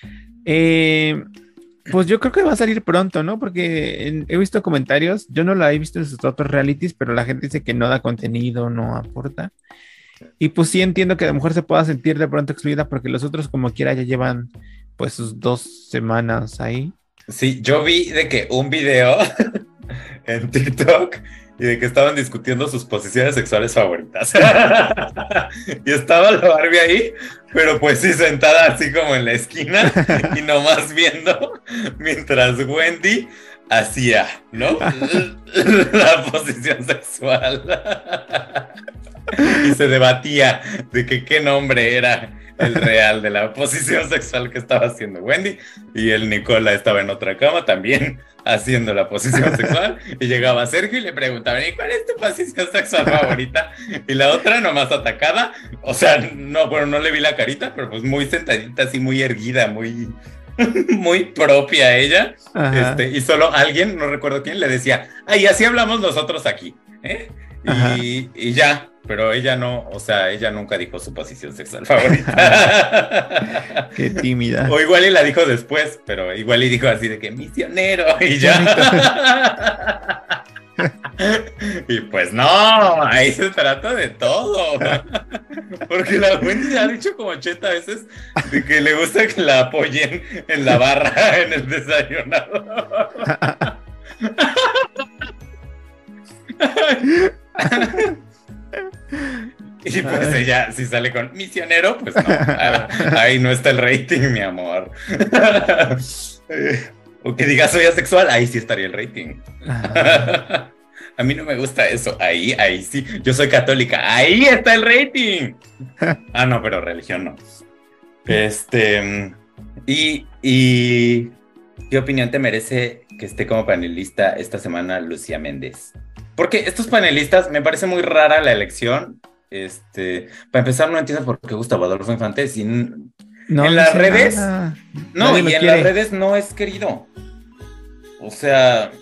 Pues yo creo que va a salir pronto, ¿no? Porque he visto comentarios, yo no la he visto en sus otros realities, pero la gente dice que no da contenido, no aporta. Y pues sí entiendo que a lo mejor se pueda sentir de pronto excluida, porque los otros como quiera ya llevan pues sus 2 semanas ahí. Sí, yo vi de que un video en TikTok y de que estaban discutiendo sus posiciones sexuales favoritas. Y estaba la Barbie ahí, pero pues sí sentada así como en la esquina y nomás viendo mientras Wendy hacía, ¿no? La posición sexual. Y se debatía de que qué nombre era el real de la posición sexual que estaba haciendo Wendy, y el Nicola estaba en otra cama también haciendo la posición sexual, y llegaba Sergio y le preguntaban, ¿y cuál es tu posición sexual favorita? Y la otra nomás atacada, o sea, no, bueno, no le vi la carita, pero pues muy sentadita, así muy erguida, muy propia ella, y solo alguien, no recuerdo quién, le decía, ay, así hablamos nosotros aquí, y ya, pero ella no, o sea, ella nunca dijo su posición sexual favorita. Qué tímida. O igual y la dijo después, pero igual y dijo así de que misionero y ya. Y pues no, ahí se trata de todo. Porque la Wendy ha dicho como 80 veces de que le gusta que la apoyen en la barra, en el desayunador. Y pues ella, si sale con misionero, pues no, ahí no está el rating, mi amor. O que diga soy asexual, ahí sí estaría el rating. A mí no me gusta eso, ahí sí. Yo soy católica, ahí está el rating. Ah, no, pero religión no. Y ¿qué opinión te merece que esté como panelista esta semana Lucía Méndez? Porque estos panelistas, me parece muy rara la elección. Para empezar, no entiendo por qué Gustavo Adolfo Infante, no, en las redes, nada. no, y en las redes no es querido. O sea,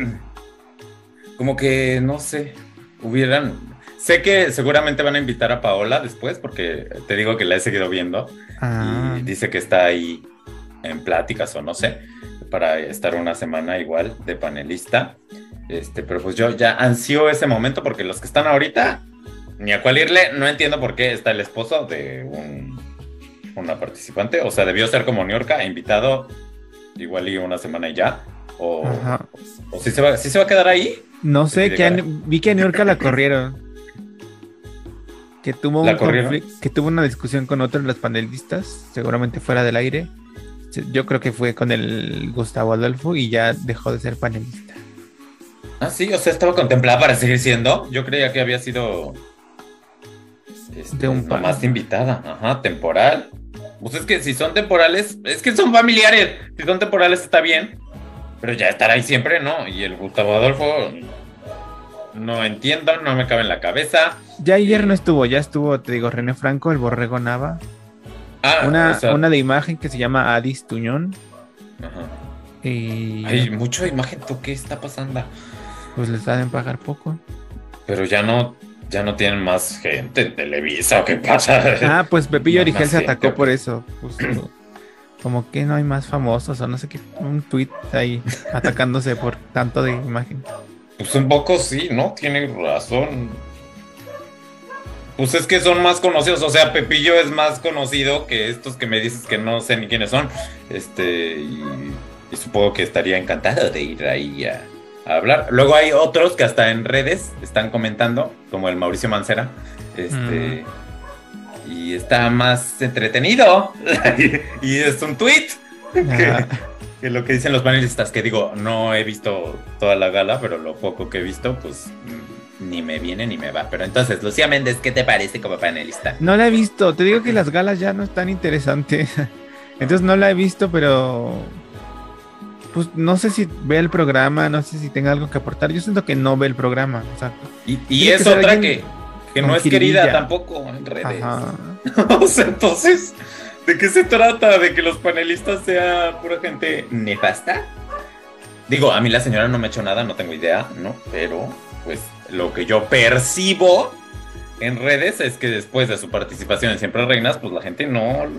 como que, no sé, sé que seguramente van a invitar a Paola después, porque te digo que la he seguido viendo, y dice que está ahí en pláticas o no sé, para estar una semana igual de panelista. Pero pues yo ya ansío ese momento, porque los que están ahorita, ni a cuál irle, no entiendo por qué está el esposo de una participante, o sea, debió ser como Niurka, invitado igual y una semana y ya, o si se va a quedar ahí, No sé, vi que a Niurka la corrieron. Que tuvo que tuvo una discusión con otro de los panelistas, seguramente fuera del aire. Yo creo que fue con el Gustavo Adolfo y ya dejó de ser panelista. Ah, sí, o sea, estaba contemplada para seguir siendo. Yo creía que había sido de un más invitada, ajá, temporal. Pues es que si son temporales, es que son familiares. Si son temporales está bien, pero ya estar ahí siempre, ¿no? Y el Gustavo Adolfo, no entiendo, no me cabe en la cabeza. Ya ayer no estuvo, ya estuvo, te digo, René Franco, el Borrego Nava. Una de imagen que se llama Adis Tuñón. Ajá. Y... Hay mucha imagen, ¿tú qué está pasando? Pues les saben pagar poco. Pero ya no tienen más gente en Televisa, ¿o qué pasa? Pues Pepillo Origel se atacó por eso. Justo. Como que no hay más famosos o no sé qué, un tweet ahí atacándose por tanto de imagen. Pues un poco sí, ¿no? Tiene razón. Pues es que son más conocidos, o sea, Pepillo es más conocido que estos que me dices que no sé ni quiénes son. Y supongo que estaría encantado de ir ahí a hablar. Luego hay otros que hasta en redes están comentando, como el Mauricio Mancera. Y está más entretenido. Y es un tweet que lo que dicen los panelistas, que digo, no he visto toda la gala, pero lo poco que he visto, pues ni me viene ni me va. Pero entonces, Lucía Méndez, ¿qué te parece como panelista? No la he visto, te digo que las galas ya no están interesantes. Entonces no la he visto, pero pues no sé si ve el programa, no sé si tenga algo que aportar. Yo siento que no ve el programa. O sea, y es otra que no es querida tampoco en redes. O sea, entonces, ¿de qué se trata? ¿De que los panelistas sean pura gente nefasta? Digo, a mí la señora no me ha hecho nada, no tengo idea, ¿no? Pero, pues, lo que yo percibo en redes es que después de su participación en Siempre Reinas, pues la gente no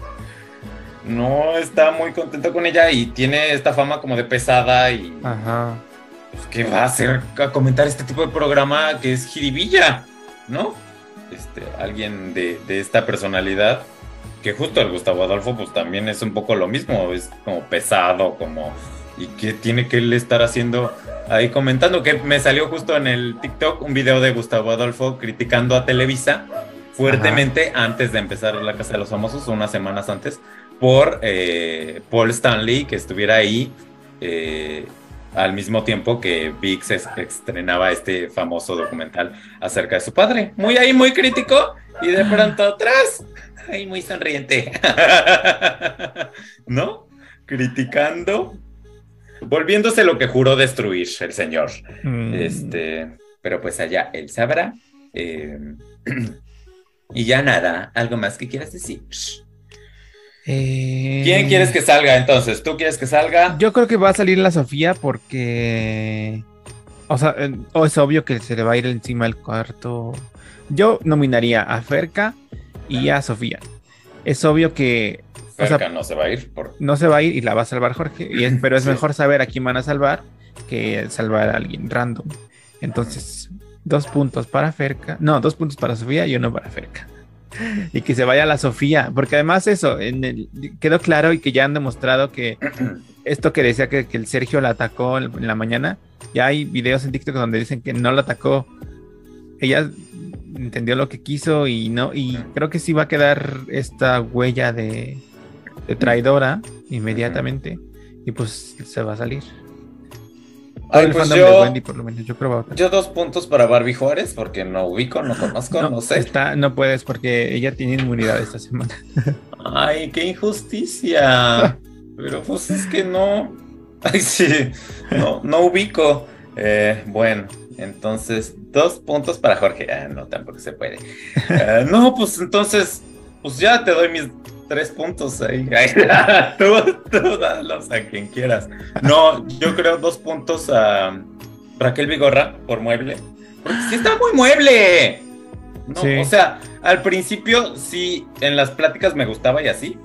está muy contenta con ella y tiene esta fama como de pesada y... Pues, ¿qué va a hacer a comentar este tipo de programa que es jiribilla, ¿no? Alguien de esta personalidad, que justo el Gustavo Adolfo pues también es un poco lo mismo, es como pesado, como... ¿Y qué tiene que él estar haciendo ahí comentando? Que me salió justo en el TikTok un video de Gustavo Adolfo criticando a Televisa fuertemente antes de empezar La Casa de los Famosos, unas semanas antes, por Paul Stanley, que estuviera ahí al mismo tiempo que ViX estrenaba este famoso documental acerca de su padre. Muy ahí, muy crítico, y de pronto atrás, ahí muy sonriente. ¿No? Criticando, volviéndose lo que juró destruir el señor. Pero pues allá él sabrá. Y ya nada, ¿algo más que quieras decir? ¿Quién quieres que salga entonces? ¿Tú quieres que salga? Yo creo que va a salir la Sofía porque... O sea, es obvio que se le va a ir encima el cuarto. Yo nominaría a Ferca y a Sofía. Es obvio que... Ferca no se va a ir. No se va a ir y la va a salvar Jorge. Pero es mejor saber a quién van a salvar que salvar a alguien random. Entonces, 2 puntos para Ferca. No, 2 puntos para Sofía y 1 para Ferca. Y que se vaya la Sofía, porque además eso quedó claro y que ya han demostrado que esto que decía que el Sergio la atacó en la mañana, ya hay videos en TikTok donde dicen que no la atacó, ella entendió lo que quiso y creo que sí va a quedar esta huella de traidora inmediatamente y pues se va a salir. Ay, pues yo, de Wendy, por lo menos, yo 2 puntos para Barbie Juárez porque no ubico, no conozco, no sé. No puedes porque ella tiene inmunidad esta semana. Ay, qué injusticia. Pero pues es que no. Ay, sí, no ubico. Bueno, entonces 2 puntos para Jorge. No, tampoco se puede. No, pues entonces, pues ya te doy mis 3 puntos ahí. Tú dalos a quien quieras. No, yo creo 2 puntos a Raquel Vigorra por Mueble. Porque sí está muy Mueble. No, sí. O sea, al principio sí, en las pláticas me gustaba y así.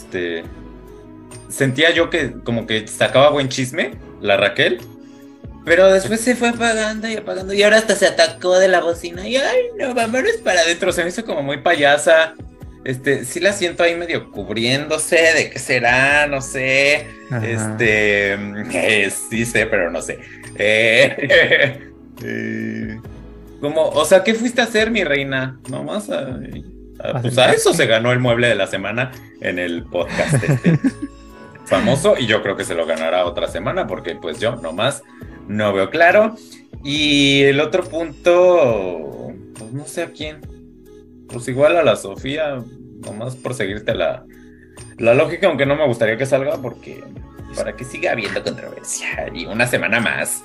Sentía yo que como que sacaba buen chisme la Raquel. Pero después se fue apagando y ahora hasta se atacó de la bocina. Y ay, no, vámonos para adentro. Se me hizo como muy payasa. Sí la siento ahí medio cubriéndose, ¿de qué será? No sé. Sí sé, pero no sé. O sea, ¿qué fuiste a hacer, mi reina? Nomás pues a eso se ganó el mueble de la semana en el podcast famoso, y yo creo que se lo ganará otra semana porque pues yo nomás no veo claro. Y el otro punto, pues no sé a quién, pues igual a la Sofía, nomás por seguirte la lógica, aunque no me gustaría que salga porque para que siga habiendo controversia y una semana más.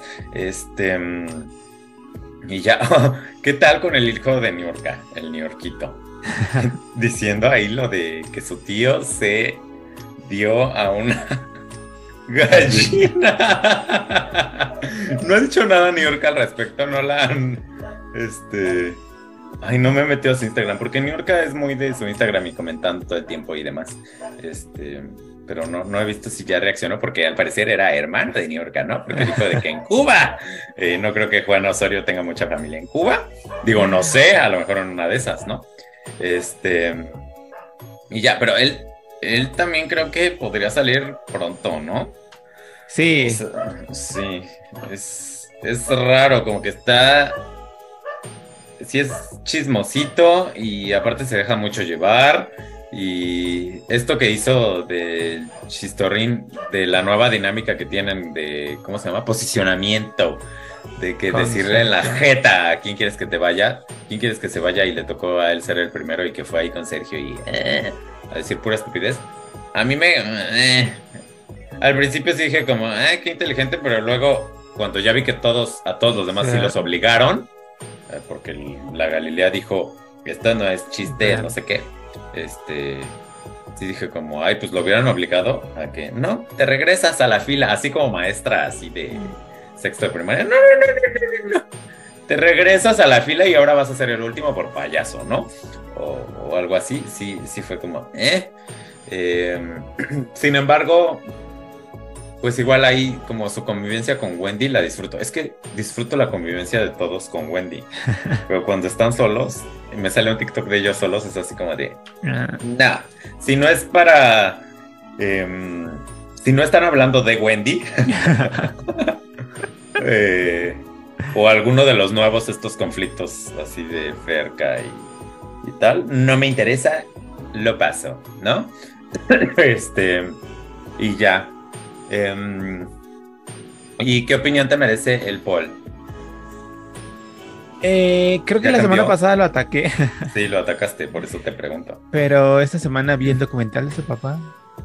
Y ya, ¿qué tal con el hijo de Niurka, el Niurquito? Diciendo ahí lo de que su tío se dio a una gallina. No ha dicho nada Niurka al respecto, no la han... Ay, no me he metido a su Instagram, porque Niurka es muy de su Instagram y comentando todo el tiempo y demás. Pero no he visto si ya reaccionó, porque al parecer era hermano de Niurka, ¿no? Porque dijo de que en Cuba, no creo que Juan Osorio tenga mucha familia en Cuba. Digo, no sé, a lo mejor en una de esas, ¿no? Y ya, pero él también creo que podría salir pronto, ¿no? Sí. Sí, es raro, como que está... Sí es chismosito y aparte se deja mucho llevar. Y esto que hizo del Chistorrín, de la nueva dinámica que tienen de, ¿cómo se llama? Posicionamiento. De que decirle en la jeta a quién quieres que te vaya, quién quieres que se vaya, y le tocó a él ser el primero y que fue ahí con Sergio y a decir pura estupidez. A mí al principio sí dije como, qué inteligente, pero luego cuando ya vi que a todos los demás sí los obligaron, porque la Galilea dijo, esto no es chiste, no sé qué. Sí dije como, ay, pues lo hubieran obligado a que, no, te regresas a la fila, así como maestra, así de sexto de primaria, no, te regresas a la fila y ahora vas a ser el último por payaso, ¿no? O algo así, sí fue como, sin embargo, pues igual ahí como su convivencia con Wendy la disfruto. Es que disfruto la convivencia de todos con Wendy. Pero cuando están solos, me sale un TikTok de ellos solos, es así como de... No, si no es para... si no están hablando de Wendy... o alguno de los nuevos estos conflictos así de Ferca y tal, no me interesa, lo paso, ¿no? Y ya. ¿Y qué opinión te merece el Paul? Creo que la semana pasada lo ataqué. Sí, lo atacaste, por eso te pregunto. Pero esta semana vi el documental de su papá.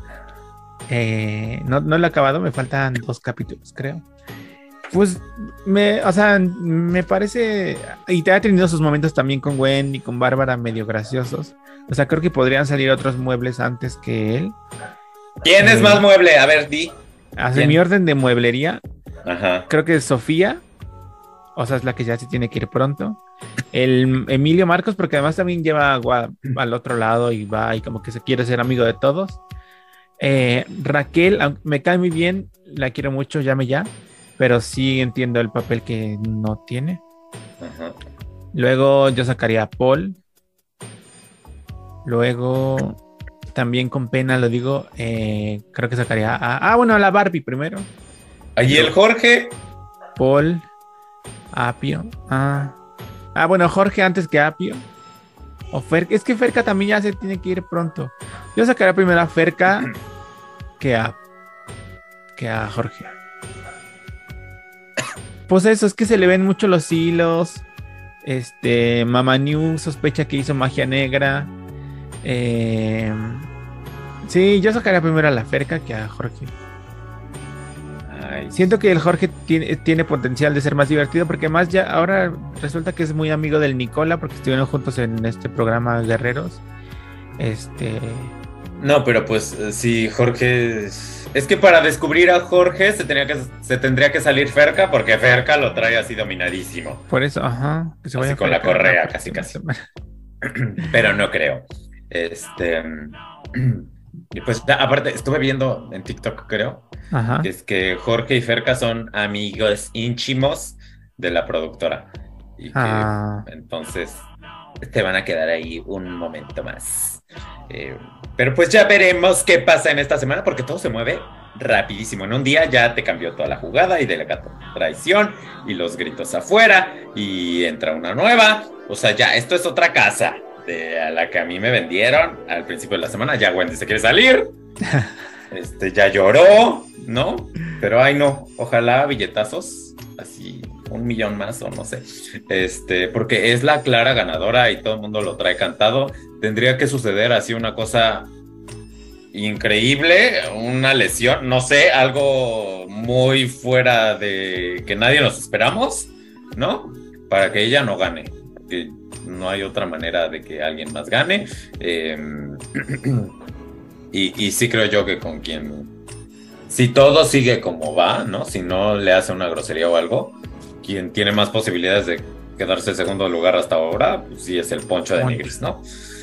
No lo he acabado, me faltan 2 capítulos, creo. Pues, me parece... Y te ha tenido sus momentos también con Gwen y con Bárbara medio graciosos. O sea, creo que podrían salir otros muebles antes que él. ¿Quién es más mueble? A ver, di. Hace mi orden de mueblería. Ajá. Creo que Sofía. O sea, es la que ya se tiene que ir pronto. El Emilio Marcos, porque además también lleva agua al otro lado y va y como que se quiere ser amigo de todos. Raquel, aunque me cae muy bien, la quiero mucho, llame ya. Pero sí entiendo el papel que no tiene. Ajá. Luego yo sacaría a Paul. Luego... También con pena lo digo, creo que sacaría a la Barbie primero. ¿Y el Jorge? Paul, Apio. Bueno, Jorge antes que Apio. O Ferca. Es que Ferca también ya se tiene que ir pronto. Yo sacaría primero a Ferca que a Jorge. Pues eso, es que se le ven mucho los hilos. Mama New sospecha que hizo magia negra. Sí, yo sacaría primero a la Ferca que a Jorge. Ay. Siento que el Jorge tiene potencial de ser más divertido, porque más ya ahora resulta que es muy amigo del Nicola, porque estuvieron juntos en este programa Guerreros. No, pero pues sí, Jorge... Es que para descubrir a Jorge se tendría que salir Ferca, porque Ferca lo trae así dominadísimo. Por eso, ajá. Que se vaya así con la correa, casi. Pero no creo. Y pues aparte estuve viendo en TikTok, creo, que es que Jorge y Ferca son amigos íntimos de la productora y que entonces te van a quedar ahí un momento más, pero pues ya veremos qué pasa en esta semana, porque todo se mueve rapidísimo. En un día ya te cambió toda la jugada y de la traición y los gritos afuera y entra una nueva. O sea, ya esto es otra casa a la que a mí me vendieron al principio de la semana. Ya Wendy se quiere salir. Ya lloró, ¿no? Pero ay no, ojalá billetazos, así 1,000,000 más o no sé. Porque es la clara ganadora y todo el mundo lo trae cantado. Tendría que suceder así una cosa increíble, una lesión, no sé, algo muy fuera de que nadie nos esperamos, ¿no? Para que ella no gane. Que no hay otra manera de que alguien más gane. Y sí creo yo que con quien, si todo sigue como va, ¿no? Si no le hace una grosería o algo, quien tiene más posibilidades de quedarse en segundo lugar hasta ahora, pues sí es el Poncho de Nigris, ¿no?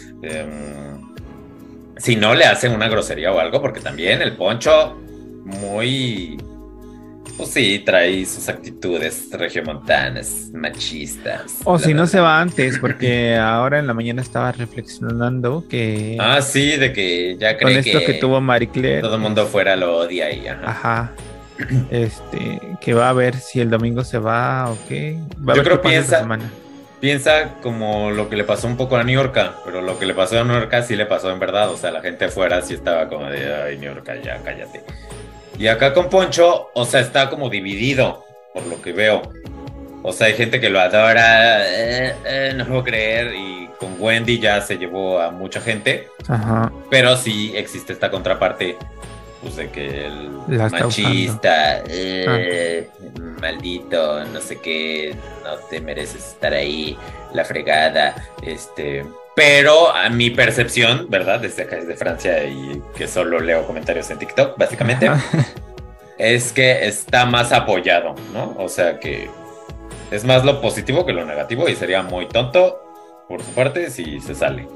Si no le hace una grosería o algo, porque también el Poncho muy... Pues sí, trae sus actitudes regiomontanas, machistas. O si no se va antes, porque ahora en la mañana estaba reflexionando que... Ah, sí, de que ya cree con esto que tuvo Marie Claire, todo el mundo fuera lo odia y ajá. Que va a ver si el domingo se va o qué. Yo creo que piensa como lo que le pasó un poco a Niurka, pero lo que le pasó a Niurka sí le pasó en verdad. O sea, la gente afuera sí estaba como de, ay, Niurka, ya cállate. Y acá con Poncho, o sea, está como dividido, por lo que veo. O sea, hay gente que lo adora, no puedo creer, y con Wendy ya se llevó a mucha gente. Ajá. Pero sí existe esta contraparte, pues de que el machista, maldito, no sé qué, no te mereces estar ahí, la fregada, Pero a mi percepción, ¿verdad? Desde acá, desde Francia, y que solo leo comentarios en TikTok, básicamente, es que está más apoyado, ¿no? O sea que es más lo positivo que lo negativo y sería muy tonto por su parte si se sale.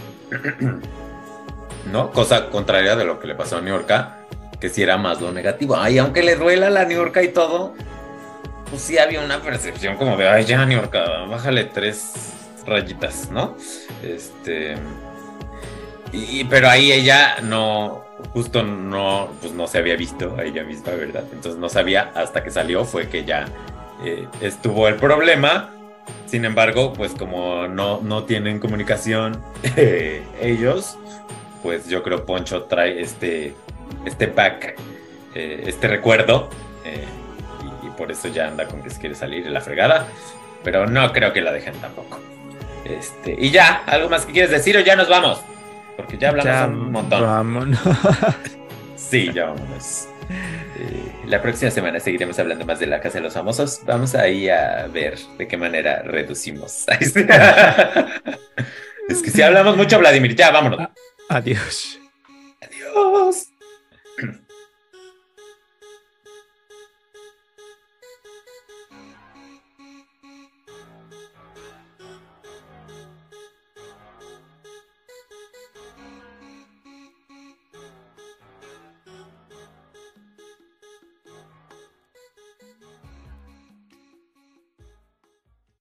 ¿No? Cosa contraria de lo que le pasó a Niurka, que sí era más lo negativo. Ay, aunque le duela a la Niurka y todo, pues sí había una percepción como de, ay, ya Niurka, bájale 3 rayitas, ¿no? Pero ahí ella no, justo no, pues no se había visto a ella misma, ¿verdad? Entonces no sabía, hasta que salió fue que ya estuvo el problema. Sin embargo, pues como no tienen comunicación ellos, pues yo creo Poncho trae este back, este recuerdo, y por eso ya anda con que se quiere salir de la fregada, pero no creo que la dejen tampoco. Y ya, ¿algo más que quieres decir o ya nos vamos? Porque ya hablamos un montón. Vámonos. Sí, ya vámonos. La próxima semana seguiremos hablando más de la Casa de los Famosos. Vamos ahí a ver de qué manera reducimos. Es que si hablamos mucho, Vladimir, ya vámonos. Adiós. Adiós.